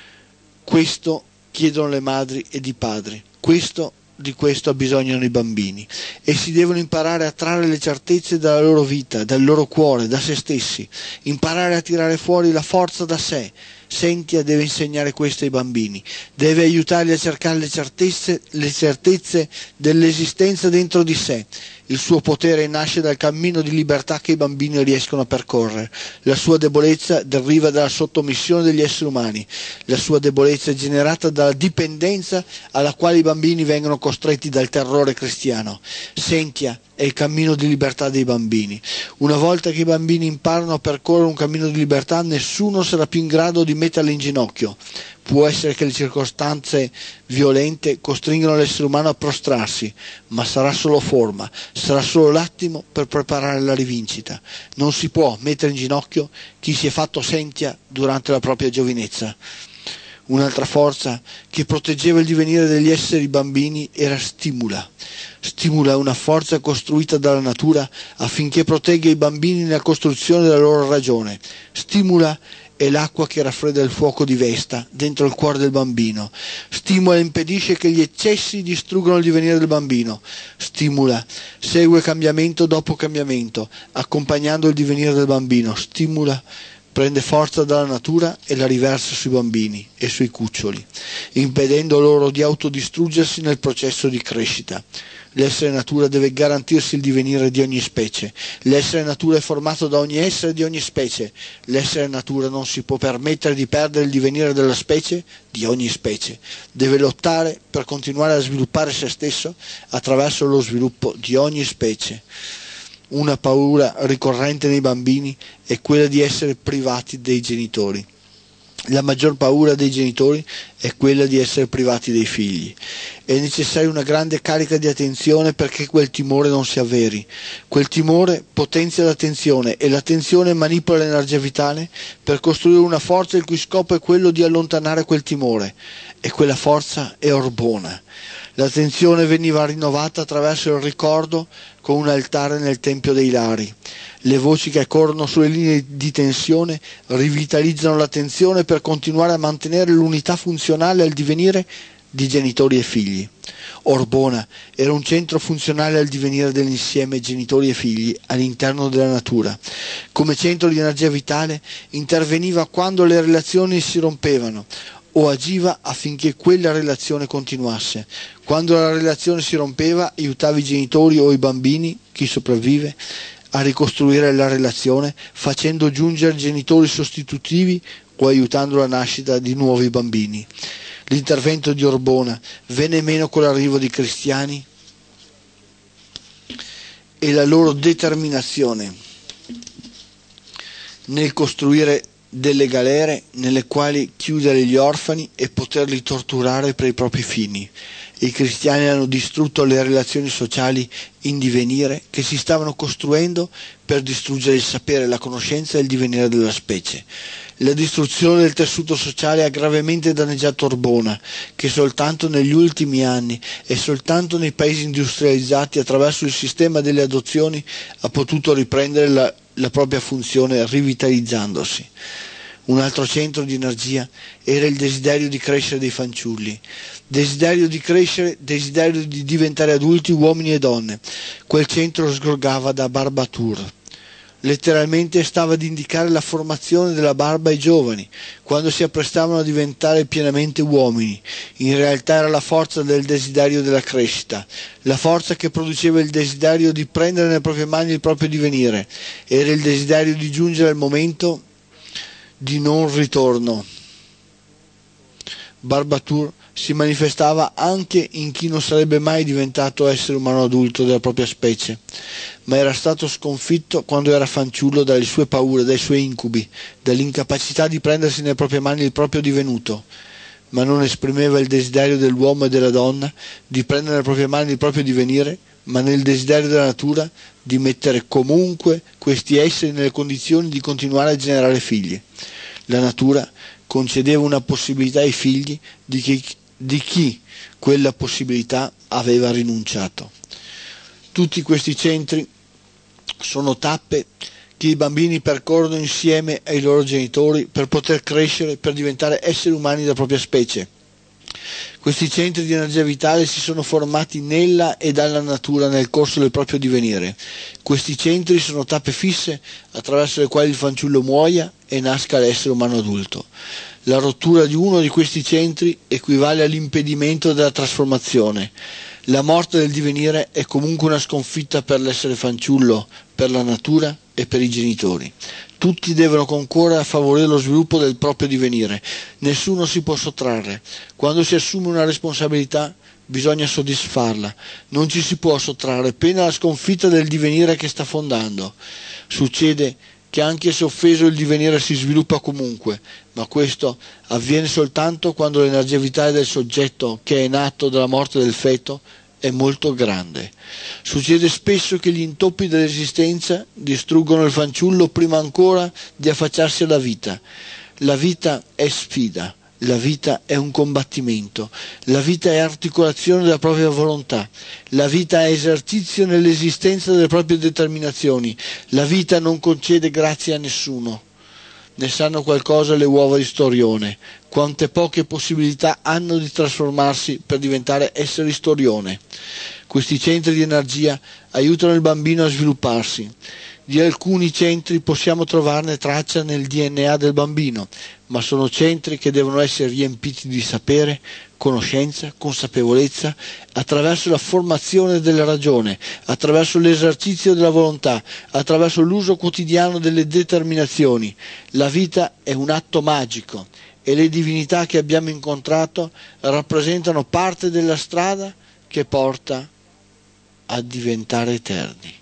Questo chiedono le madri ed i padri, questo di questo abbisognano i bambini. Essi devono imparare a trarre le certezze dalla loro vita, dal loro cuore, da se stessi, imparare a tirare fuori la forza da sé. Sentia deve insegnare questo ai bambini, deve aiutarli a cercare le certezze, le certezze dell'esistenza dentro di sé. Il suo potere nasce dal cammino di libertà che i bambini riescono a percorrere. La sua debolezza deriva dalla sottomissione degli esseri umani. La sua debolezza è generata dalla dipendenza alla quale i bambini vengono costretti dal terrore cristiano. Sentia è il cammino di libertà dei bambini. Una volta che i bambini imparano a percorrere un cammino di libertà, nessuno sarà più in grado di metterli in ginocchio. Può essere che le circostanze violente costringano l'essere umano a prostrarsi, ma sarà solo forma, sarà solo l'attimo per preparare la rivincita. Non si può mettere in ginocchio chi si è fatto sentia durante la propria giovinezza. Un'altra forza che proteggeva il divenire degli esseri bambini era Stimula. Stimula è una forza costruita dalla natura affinché protegga i bambini nella costruzione della loro ragione. Stimula è l'acqua che raffredda il fuoco di Vesta dentro il cuore del bambino. Stimula impedisce che gli eccessi distruggano il divenire del bambino. Stimula segue cambiamento dopo cambiamento, accompagnando il divenire del bambino. Stimula prende forza dalla natura e la riversa sui bambini e sui cuccioli, impedendo loro di autodistruggersi nel processo di crescita. L'essere natura deve garantirsi il divenire di ogni specie. L'essere natura è formato da ogni essere di ogni specie. L'essere natura non si può permettere di perdere il divenire della specie di ogni specie. Deve lottare per continuare a sviluppare se stesso attraverso lo sviluppo di ogni specie. Una paura ricorrente nei bambini è quella di essere privati dei genitori. La maggior paura dei genitori è quella di essere privati dei figli. È necessaria una grande carica di attenzione perché quel timore non si avveri. Quel timore potenzia l'attenzione e l'attenzione manipola l'energia vitale per costruire una forza il cui scopo è quello di allontanare quel timore. E quella forza è Orbona. L'attenzione veniva rinnovata attraverso il ricordo con un altare nel Tempio dei Lari. Le voci che corrono sulle linee di tensione rivitalizzano l'attenzione per continuare a mantenere l'unità funzionale al divenire di genitori e figli. Orbona era un centro funzionale al divenire dell'insieme genitori e figli all'interno della natura. Come centro di energia vitale interveniva quando le relazioni si rompevano o agiva affinché quella relazione continuasse. Quando la relazione si rompeva, aiutava i genitori o i bambini, chi sopravvive, a ricostruire la relazione, facendo giungere genitori sostitutivi o aiutando la nascita di nuovi bambini. L'intervento di Orbona venne meno con l'arrivo dei cristiani e la loro determinazione nel costruire delle galere nelle quali chiudere gli orfani e poterli torturare per i propri fini. I cristiani hanno distrutto le relazioni sociali in divenire che si stavano costruendo per distruggere il sapere, la conoscenza e il divenire della specie. La distruzione del tessuto sociale ha gravemente danneggiato Orbona, che soltanto negli ultimi anni e soltanto nei paesi industrializzati attraverso il sistema delle adozioni ha potuto riprendere la, la propria funzione rivitalizzandosi. Un altro centro di energia era il desiderio di crescere dei fanciulli. Desiderio di crescere, desiderio di diventare adulti, uomini e donne. Quel centro sgorgava da Barbatur. Letteralmente stava ad indicare la formazione della barba ai giovani, quando si apprestavano a diventare pienamente uomini. In realtà era la forza del desiderio della crescita, la forza che produceva il desiderio di prendere nelle proprie mani il proprio divenire. Era il desiderio di giungere al momento di non ritorno. Barbatur si manifestava anche in chi non sarebbe mai diventato essere umano adulto della propria specie, ma era stato sconfitto quando era fanciullo dalle sue paure, dai suoi incubi, dall'incapacità di prendersi nelle proprie mani il proprio divenuto, ma non esprimeva il desiderio dell'uomo e della donna di prendere nelle proprie mani il proprio divenire, ma nel desiderio della natura di mettere comunque questi esseri nelle condizioni di continuare a generare figli. La natura concedeva una possibilità ai figli di chi, di chi quella possibilità aveva rinunciato. Tutti questi centri sono tappe che i bambini percorrono insieme ai loro genitori per poter crescere, per diventare esseri umani della propria specie. Questi centri di energia vitale si sono formati nella e dalla natura nel corso del proprio divenire. Questi centri sono tappe fisse attraverso le quali il fanciullo muoia e nasca l'essere umano adulto. La rottura di uno di questi centri equivale all'impedimento della trasformazione. La morte del divenire è comunque una sconfitta per l'essere fanciullo, per la natura e per i genitori. Tutti devono concorrere a favorire lo sviluppo del proprio divenire. Nessuno si può sottrarre. Quando si assume una responsabilità, bisogna soddisfarla. Non ci si può sottrarre, pena la sconfitta del divenire che sta fondando. Succede che anche se offeso il divenire si sviluppa comunque, ma questo avviene soltanto quando l'energia vitale del soggetto che è nato dalla morte del feto è molto grande. Succede spesso che gli intoppi dell'esistenza distruggono il fanciullo prima ancora di affacciarsi alla vita. La vita è sfida, la vita è un combattimento, la vita è articolazione della propria volontà, la vita è esercizio nell'esistenza delle proprie determinazioni, la vita non concede grazie a nessuno. Ne sanno qualcosa le uova di storione, quante poche possibilità hanno di trasformarsi per diventare esseri storione. Questi centri di energia aiutano il bambino a svilupparsi. Di alcuni centri possiamo trovarne traccia nel D N A del bambino, ma sono centri che devono essere riempiti di sapere, conoscenza, consapevolezza, attraverso la formazione della ragione, attraverso l'esercizio della volontà, attraverso l'uso quotidiano delle determinazioni. La vita è un atto magico e le divinità che abbiamo incontrato rappresentano parte della strada che porta a diventare eterni.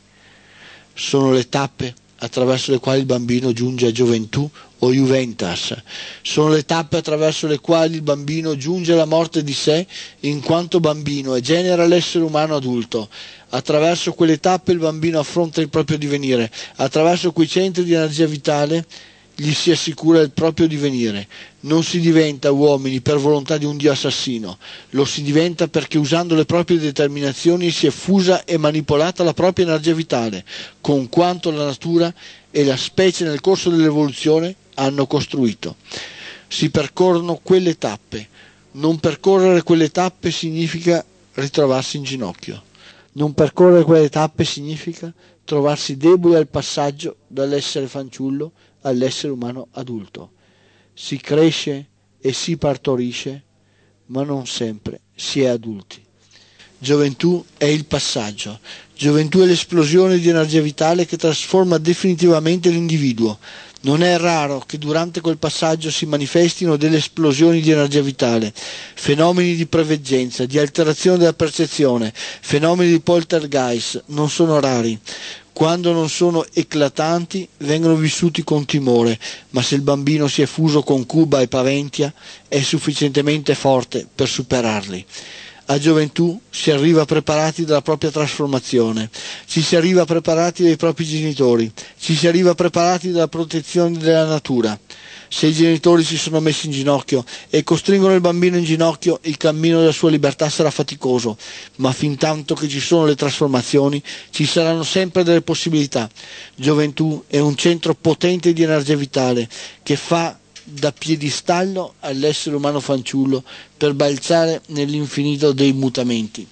Sono le tappe attraverso le quali il bambino giunge a gioventù o juventas. Sono le tappe attraverso le quali il bambino giunge alla morte di sé in quanto bambino e genera l'essere umano adulto. Attraverso quelle tappe il bambino affronta il proprio divenire. Attraverso quei centri di energia vitale gli si assicura il proprio divenire. Non si diventa uomini per volontà di un dio assassino, lo si diventa perché usando le proprie determinazioni si è fusa e manipolata la propria energia vitale, con quanto la natura e la specie nel corso dell'evoluzione hanno costruito. Si percorrono quelle tappe, Non percorrere quelle tappe significa ritrovarsi in ginocchio. Non percorrere quelle tappe significa trovarsi deboli al passaggio dall'essere fanciullo all'essere umano adulto. Si cresce e si partorisce, ma non sempre si è adulti. Gioventù è il passaggio. Gioventù è l'esplosione di energia vitale che trasforma definitivamente l'individuo. Non è raro che durante quel passaggio si manifestino delle esplosioni di energia vitale, fenomeni di preveggenza, di alterazione della percezione, fenomeni di poltergeist non sono rari. Quando non sono eclatanti vengono vissuti con timore, ma se il bambino si è fuso con Cuba e Paventia è sufficientemente forte per superarli. A gioventù si arriva preparati dalla propria trasformazione, ci si arriva preparati dai propri genitori, ci si arriva preparati dalla protezione della natura. Se i genitori si sono messi in ginocchio e costringono il bambino in ginocchio, il cammino della sua libertà sarà faticoso, ma fin tanto che ci sono le trasformazioni ci saranno sempre delle possibilità. Gioventù è un centro potente di energia vitale che fa da piedistallo all'essere umano fanciullo per balzare nell'infinito dei mutamenti.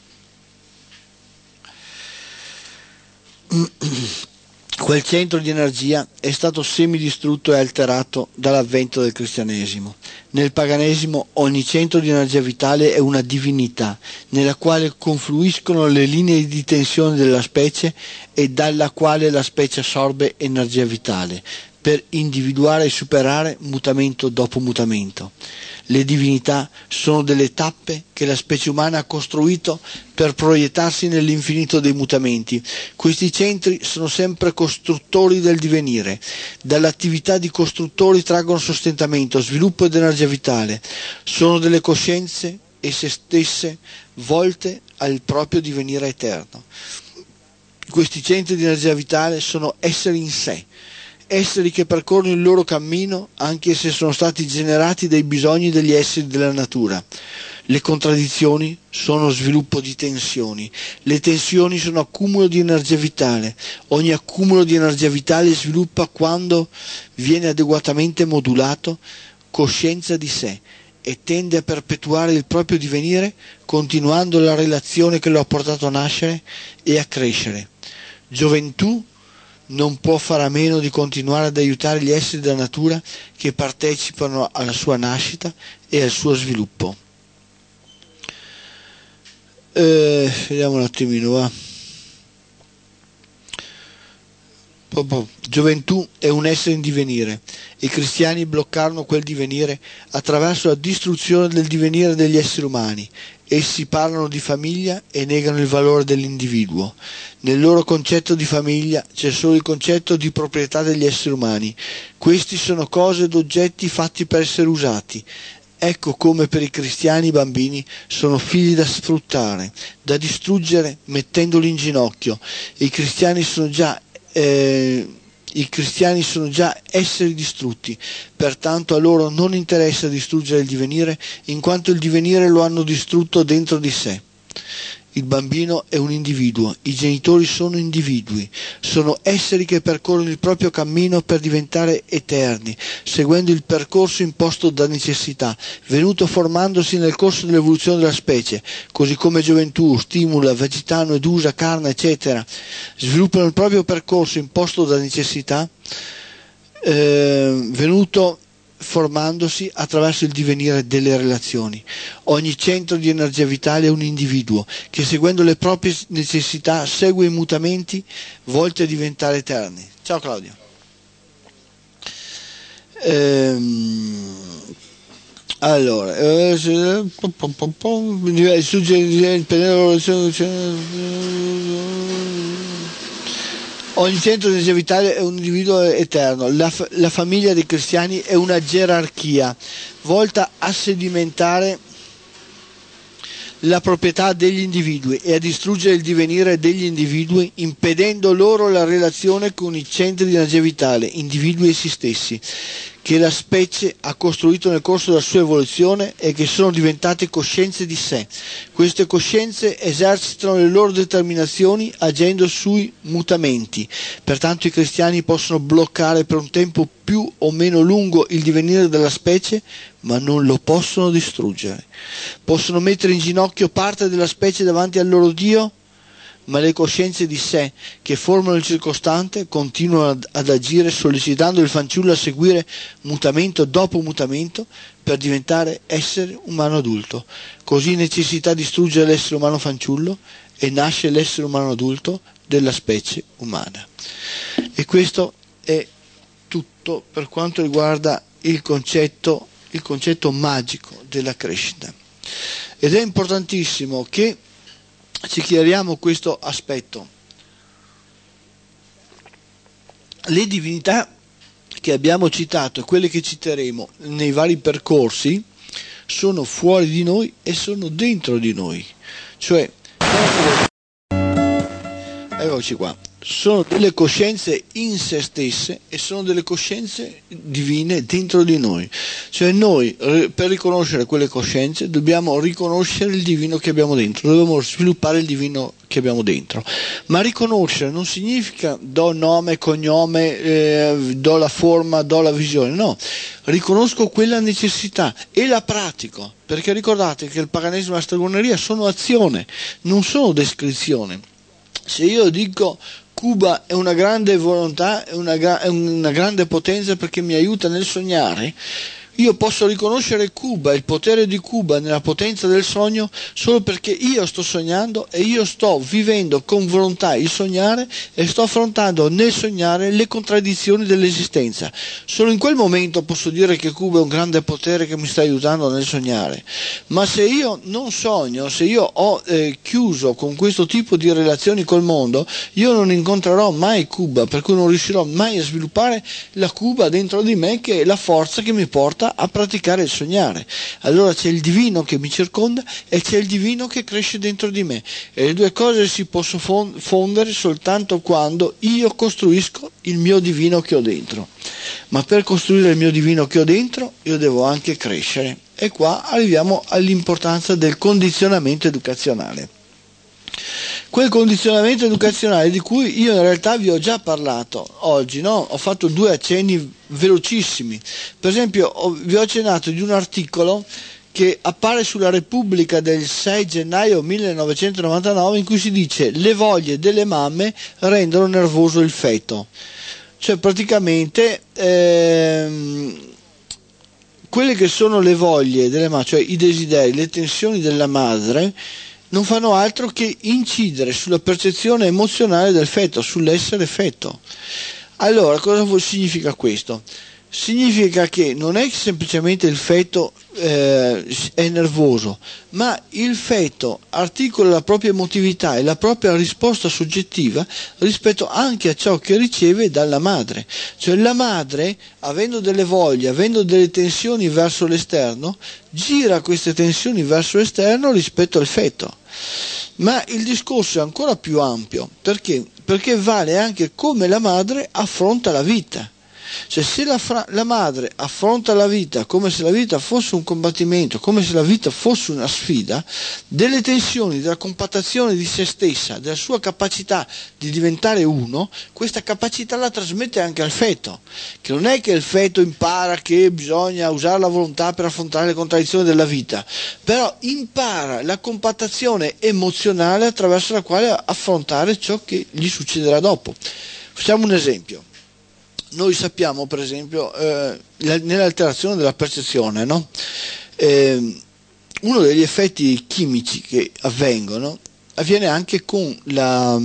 Quel centro di energia è stato semidistrutto e alterato dall'avvento del cristianesimo. Nel paganesimo ogni centro di energia vitale è una divinità, nella quale confluiscono le linee di tensione della specie e dalla quale la specie assorbe energia vitale, per individuare e superare mutamento dopo mutamento. Le divinità sono delle tappe che la specie umana ha costruito per proiettarsi nell'infinito dei mutamenti. Questi centri sono sempre costruttori del divenire. Dall'attività di costruttori traggono sostentamento, sviluppo ed energia vitale. Sono delle coscienze esse stesse volte al proprio divenire eterno. Questi centri di energia vitale sono esseri in sé, esseri che percorrono il loro cammino anche se sono stati generati dai bisogni degli esseri della natura. Le contraddizioni sono sviluppo di tensioni, le tensioni sono accumulo di energia vitale, ogni accumulo di energia vitale sviluppa, quando viene adeguatamente modulato, coscienza di sé e tende a perpetuare il proprio divenire continuando la relazione che lo ha portato a nascere e a crescere. Gioventù non può fare a meno di continuare ad aiutare gli esseri della natura che partecipano alla sua nascita e al suo sviluppo. Eh, vediamo un attimino, va. Gioventù è un essere in divenire. I cristiani bloccarono quel divenire attraverso la distruzione del divenire degli esseri umani. Essi parlano di famiglia e negano il valore dell'individuo. Nel loro concetto di famiglia c'è solo il concetto di proprietà degli esseri umani. Questi sono cose ed oggetti fatti per essere usati. Ecco come per i cristiani i bambini sono figli da sfruttare, da distruggere mettendoli in ginocchio. I cristiani sono già eh, I cristiani sono già esseri distrutti, pertanto a loro non interessa distruggere il divenire, in quanto il divenire lo hanno distrutto dentro di sé. Il bambino è un individuo, i genitori sono individui, sono esseri che percorrono il proprio cammino per diventare eterni, seguendo il percorso imposto da necessità, venuto formandosi nel corso dell'evoluzione della specie, così come gioventù, stimula, vegetano, edusa, carne, eccetera, sviluppano il proprio percorso imposto da necessità, eh, venuto formandosi attraverso il divenire delle relazioni. Ogni centro di energia vitale è un individuo che, seguendo le proprie necessità, segue i mutamenti volti a diventare eterni. Ciao Claudio. Ehm, allora, eh, ogni centro di energia vitale è un individuo eterno. La, la famiglia dei cristiani è una gerarchia volta a sedimentare la proprietà degli individui e a distruggere il divenire degli individui, impedendo loro la relazione con i centri di energia vitale, individui essi stessi, che la specie ha costruito nel corso della sua evoluzione e che sono diventate coscienze di sé. Queste coscienze esercitano le loro determinazioni agendo sui mutamenti. Pertanto i cristiani possono bloccare per un tempo più o meno lungo il divenire della specie, ma non lo possono distruggere. Possono mettere in ginocchio parte della specie davanti al loro Dio, ma le coscienze di sé che formano il circostante continuano ad, ad agire sollecitando il fanciullo a seguire mutamento dopo mutamento per diventare essere umano adulto. Così necessità distruggere l'essere umano fanciullo e nasce l'essere umano adulto della specie umana. E questo è tutto per quanto riguarda il concetto, il concetto magico della crescita. Ed è importantissimo che ci chiariamo questo aspetto. Le divinità che abbiamo citato e quelle che citeremo nei vari percorsi sono fuori di noi e sono dentro di noi, cioè eccoci qua, sono delle coscienze in se stesse e sono delle coscienze divine dentro di noi. Cioè noi, per riconoscere quelle coscienze, dobbiamo riconoscere il divino che abbiamo dentro, dobbiamo sviluppare il divino che abbiamo dentro. Ma riconoscere non significa do nome, cognome, eh, do la forma, do la visione, no. Riconosco quella necessità e la pratico, perché ricordate che il paganesimo e la stregoneria sono azione, non sono descrizione. Se io dico Cuba è una grande volontà, è una, gra- è una grande potenza perché mi aiuta nel sognare, io posso riconoscere Cuba, il potere di Cuba nella potenza del sogno solo perché io sto sognando e io sto vivendo con volontà il sognare e sto affrontando nel sognare le contraddizioni dell'esistenza. Solo in quel momento posso dire che Cuba è un grande potere che mi sta aiutando nel sognare. Ma se io non sogno, se io ho eh, chiuso con questo tipo di relazioni col mondo, io non incontrerò mai Cuba, per cui non riuscirò mai a sviluppare la Cuba dentro di me, che è la forza che mi porta a praticare il sognare. Allora c'è il divino che mi circonda e c'è il divino che cresce dentro di me, e le due cose si possono fondere soltanto quando io costruisco il mio divino che ho dentro. Ma per costruire il mio divino che ho dentro io devo anche crescere, e qua arriviamo all'importanza del condizionamento educazionale. Quel condizionamento educazionale di cui io in realtà vi ho già parlato oggi, no? Ho fatto due accenni velocissimi. Per esempio ho, vi ho accennato di un articolo che appare sulla Repubblica del sei gennaio millenovecentonovantanove, in cui si dice: le voglie delle mamme rendono nervoso il feto. Cioè praticamente ehm, quelle che sono le voglie delle mamme, cioè i desideri, le tensioni della madre, non fanno altro che incidere sulla percezione emozionale del feto, sull'essere feto. Allora, cosa significa questo? Significa che non è che semplicemente il feto eh, è nervoso, ma il feto articola la propria emotività e la propria risposta soggettiva rispetto anche a ciò che riceve dalla madre. Cioè la madre, avendo delle voglie, avendo delle tensioni verso l'esterno, gira queste tensioni verso l'esterno rispetto al feto. Ma il discorso è ancora più ampio, perché? Perché vale anche come la madre affronta la vita. Cioè se la, fra- la madre affronta la vita come se la vita fosse un combattimento, come se la vita fosse una sfida, delle tensioni, della compattazione di se stessa, della sua capacità di diventare uno, questa capacità la trasmette anche al feto, che non è che il feto impara che bisogna usare la volontà per affrontare le contraddizioni della vita, però impara la compattazione emozionale attraverso la quale affrontare ciò che gli succederà dopo. Facciamo un esempio. Noi sappiamo, per esempio, eh, nell'alterazione della percezione, no? eh, uno degli effetti chimici che avvengono avviene anche con la,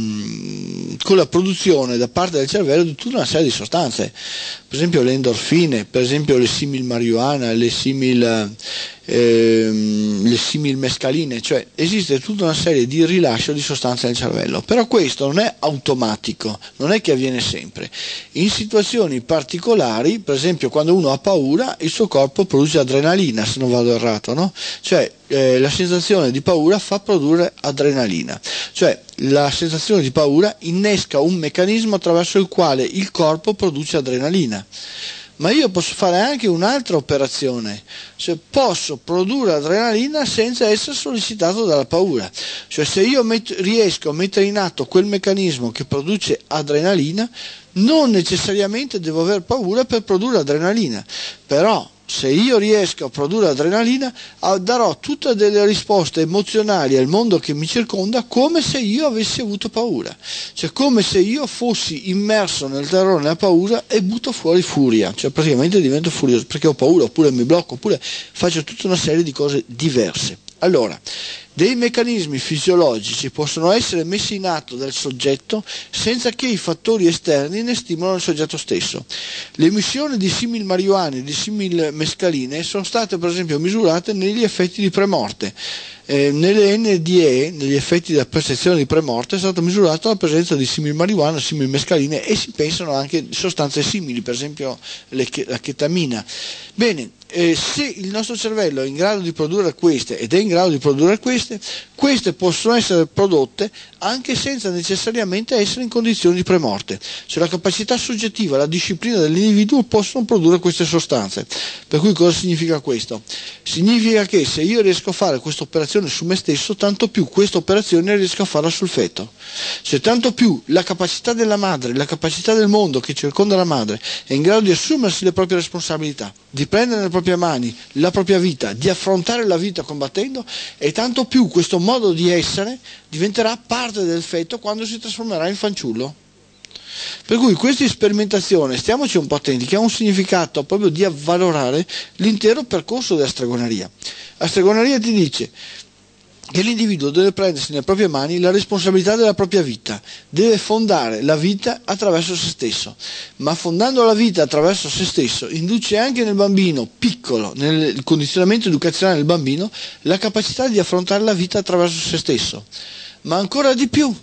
mh, con la produzione da parte del cervello di tutta una serie di sostanze, per esempio le endorfine, per esempio le simil marijuana, le simil, eh, le simil mescaline, cioè esiste tutta una serie di rilascio di sostanze nel cervello, però questo non è automatico, non è che avviene sempre. In situazioni particolari, per esempio quando uno ha paura, il suo corpo produce adrenalina, se non vado errato, no? Cioè eh, la sensazione di paura fa produrre adrenalina, cioè la sensazione di paura innesca un meccanismo attraverso il quale il corpo produce adrenalina. ma io posso fare anche un'altra operazione, cioè posso produrre adrenalina senza essere sollecitato dalla paura. Cioè se io met- riesco a mettere in atto quel meccanismo che produce adrenalina, non necessariamente devo aver paura per produrre adrenalina, però se io riesco a produrre adrenalina darò tutte delle risposte emozionali al mondo che mi circonda come se io avessi avuto paura, cioè come se io fossi immerso nel terrore, nella paura e butto fuori furia, cioè praticamente divento furioso perché ho paura, oppure mi blocco, oppure faccio tutta una serie di cose diverse. Allora, dei meccanismi fisiologici possono essere messi in atto dal soggetto senza che i fattori esterni ne stimolino il soggetto stesso. Le emissioni di simil marijuane e di simil mescaline sono state per esempio misurate negli effetti di premorte. Eh, nelle N D E, negli effetti della percezione di premorte, è stata misurata la presenza di simil marijuana, simil mescaline e si pensano anche sostanze simili, per esempio le, la chetamina. Bene, eh, se il nostro cervello è in grado di produrre queste ed è in grado di produrre queste, queste possono essere prodotte anche senza necessariamente essere in condizioni di premorte. Cioè la capacità soggettiva, la disciplina dell'individuo possono produrre queste sostanze. Per cui cosa significa questo? Significa che se io riesco a fare questa operazione su me stesso, tanto più questa operazione riesco a farla sul feto. Cioè tanto più la capacità della madre, la capacità del mondo che circonda la madre è in grado di assumersi le proprie responsabilità, di prendere nelle proprie mani la propria vita, di affrontare la vita combattendo, e tanto più questo modo di essere diventerà parte del feto quando si trasformerà in fanciullo. Per cui questa sperimentazione, stiamoci un po' attenti, che ha un significato proprio di avvalorare l'intero percorso della stregoneria. La stregoneria ti dice che l'individuo deve prendersi nelle proprie mani la responsabilità della propria vita, deve fondare la vita attraverso se stesso, ma fondando la vita attraverso se stesso induce anche nel bambino piccolo, nel condizionamento educazionale del bambino, la capacità di affrontare la vita attraverso se stesso, ma ancora di più,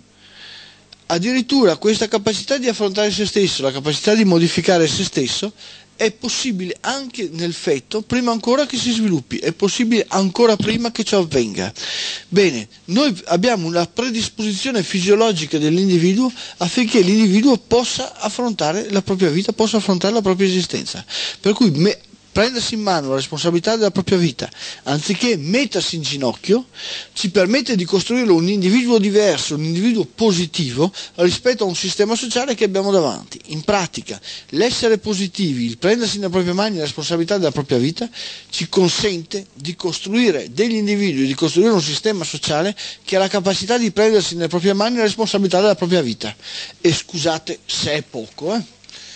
addirittura questa capacità di affrontare se stesso, la capacità di modificare se stesso, è possibile anche nel feto, prima ancora che si sviluppi, è possibile ancora prima che ciò avvenga. Bene, noi abbiamo una predisposizione fisiologica dell'individuo affinché l'individuo possa affrontare la propria vita, possa affrontare la propria esistenza. Per cui me, prendersi in mano la responsabilità della propria vita, anziché mettersi in ginocchio, ci permette di costruire un individuo diverso, un individuo positivo rispetto a un sistema sociale che abbiamo davanti. In pratica, l'essere positivi, il prendersi nelle proprie mani la responsabilità della propria vita, ci consente di costruire degli individui, di costruire un sistema sociale che ha la capacità di prendersi nelle proprie mani la responsabilità della propria vita. E scusate se è poco, eh?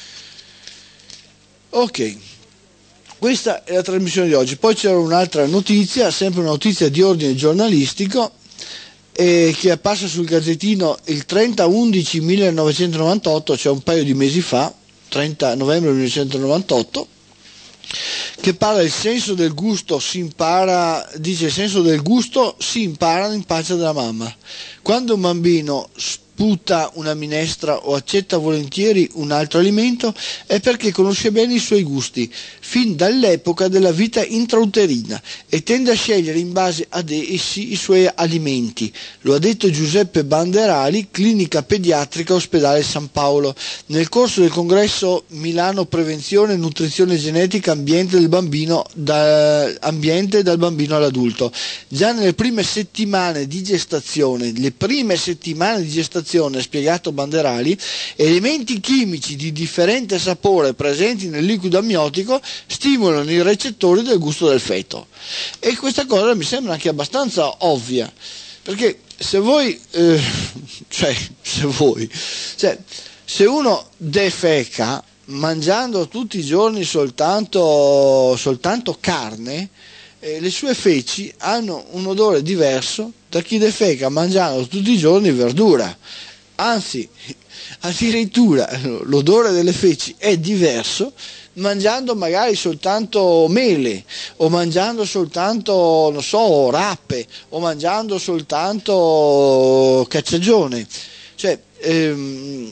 Ok. Questa è la trasmissione di oggi. Poi c'era un'altra notizia, sempre una notizia di ordine giornalistico, eh, che passa sul Gazzettino il trenta undici millenovecentonovantotto, cioè un paio di mesi fa, trenta novembre millenovecentonovantotto, che parla del senso del gusto si impara, dice il senso del gusto si impara in pancia della mamma. Quando un bambino sputa una minestra o accetta volentieri un altro alimento è perché conosce bene i suoi gusti fin dall'epoca della vita intrauterina e tende a scegliere in base ad essi i suoi alimenti. Lo ha detto Giuseppe Banderali, clinica pediatrica ospedale San Paolo, nel corso del congresso Milano Prevenzione, Nutrizione Genetica, Ambiente del bambino da, ambiente dal bambino all'adulto. Già nelle prime settimane di gestazione, le prime settimane di gestazione, spiegato Banderali, elementi chimici di differente sapore presenti nel liquido amniotico stimolano i recettori del gusto del feto. E questa cosa mi sembra anche abbastanza ovvia, perché se voi, eh, cioè, se voi, cioè, se uno defeca mangiando tutti i giorni soltanto, soltanto carne, eh, le sue feci hanno un odore diverso da chi defeca mangiando tutti i giorni verdura. Anzi, addirittura l'odore delle feci è diverso mangiando magari soltanto mele, o mangiando soltanto, non so, rape, o mangiando soltanto cacciagione. Cioè, ehm,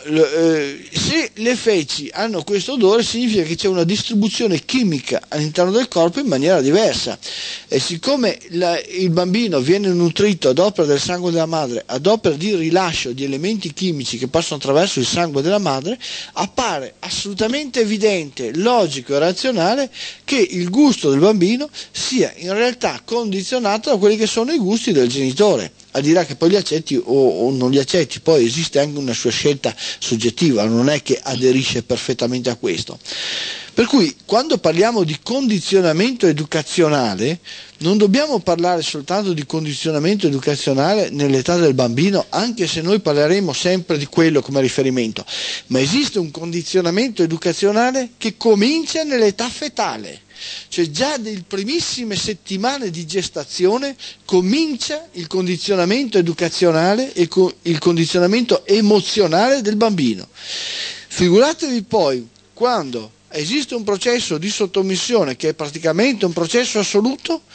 eh, se le feci hanno questo odore significa che c'è una distribuzione chimica all'interno del corpo in maniera diversa, e siccome la, il bambino viene nutrito ad opera del sangue della madre, ad opera di rilascio di elementi chimici che passano attraverso il sangue della madre, appare assolutamente evidente, logico e razionale che il gusto del bambino sia in realtà condizionato da quelli che sono i gusti del genitore. Al di là che poi li accetti o, o non li accetti, poi esiste anche una sua scelta soggettiva, non è che aderisce perfettamente a questo. Per cui quando parliamo di condizionamento educazionale non dobbiamo parlare soltanto di condizionamento educazionale nell'età del bambino, anche se noi parleremo sempre di quello come riferimento, ma esiste un condizionamento educazionale che comincia nell'età fetale. Cioè già nelle primissime settimane di gestazione comincia il condizionamento educazionale e il condizionamento emozionale del bambino. Figuratevi poi quando esiste un processo di sottomissione che è praticamente un processo assoluto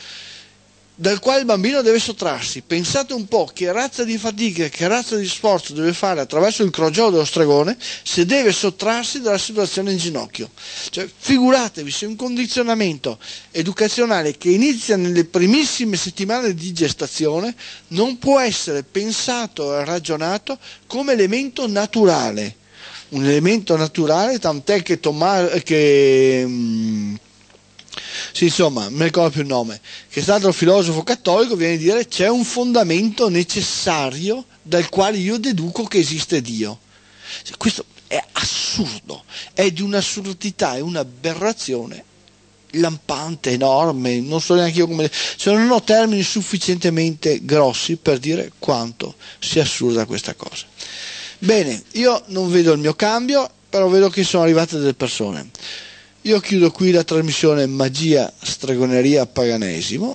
dal quale il bambino deve sottrarsi. Pensate un po' che razza di fatica, che razza di sforzo deve fare attraverso il crogiolo dello stregone se deve sottrarsi dalla situazione in ginocchio. Cioè, figuratevi se un condizionamento educazionale che inizia nelle primissime settimane di gestazione non può essere pensato e ragionato come elemento naturale. Un elemento naturale, tant'è che, Tommaso, che mh, sì, insomma, non mi ricordo più il nome, che è stato un filosofo cattolico, viene a dire c'è un fondamento necessario dal quale io deduco che esiste Dio. Questo è assurdo, è di un'assurdità e un'aberrazione lampante, enorme, non so neanche io come, cioè non ho termini sufficientemente grossi per dire quanto sia assurda questa cosa. Bene, io non vedo il mio cambio, però vedo che sono arrivate delle persone. Io chiudo qui la trasmissione Magia, Stregoneria, Paganesimo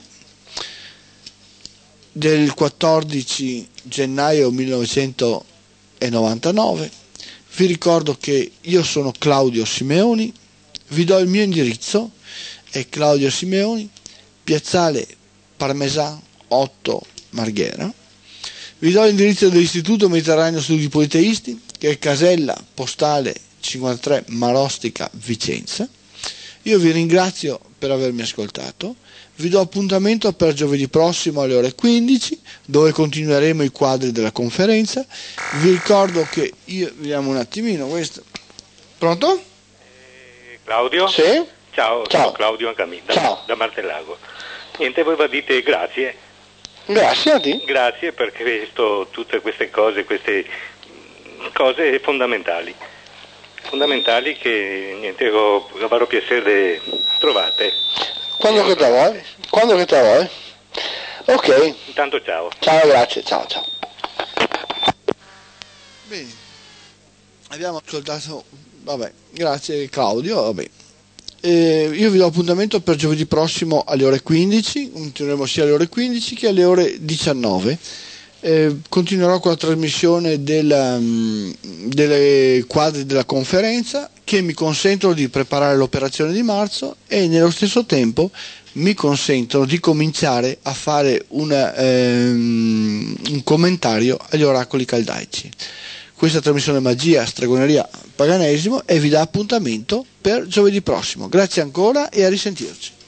del quattordici gennaio millenovecentonovantanove. Vi ricordo che io sono Claudio Simeoni, vi do il mio indirizzo, è Claudio Simeoni, Piazzale Parmesan otto Marghera. Vi do l'indirizzo dell'Istituto Mediterraneo Studi Politeisti, che è casella postale cinquantatré Marostica, Vicenza. Io vi ringrazio per avermi ascoltato, vi do appuntamento per giovedì prossimo alle ore quindici, dove continueremo i quadri della conferenza. Vi ricordo che io, vediamo un attimino questo. Pronto? Eh, Claudio? Sì? Ciao, Ciao. sono Claudio Ancami, da, Ciao. da Martellago. Niente, voi va dite grazie. Grazie a te. Grazie perché visto tutte queste cose, queste cose fondamentali. Fondamentali che niente, ho, avrò piacere trovate. Quando che te vuoi? Quando che te vuoi? Ok. Intanto ciao. Ciao, grazie, ciao, ciao. Bene, abbiamo ascoltato, vabbè, grazie Claudio, vabbè. Eh, io vi do appuntamento per giovedì prossimo alle ore quindici, continueremo sia alle ore quindici che alle ore diciannove. Eh, continuerò con la trasmissione della, mh, delle quadri della conferenza che mi consentono di preparare l'operazione di marzo e nello stesso tempo mi consentono di cominciare a fare una, ehm, un commentario agli oracoli caldaici. Questa trasmissione Magia, Stregoneria, Paganesimo e vi dà appuntamento per giovedì prossimo. Grazie ancora e a risentirci.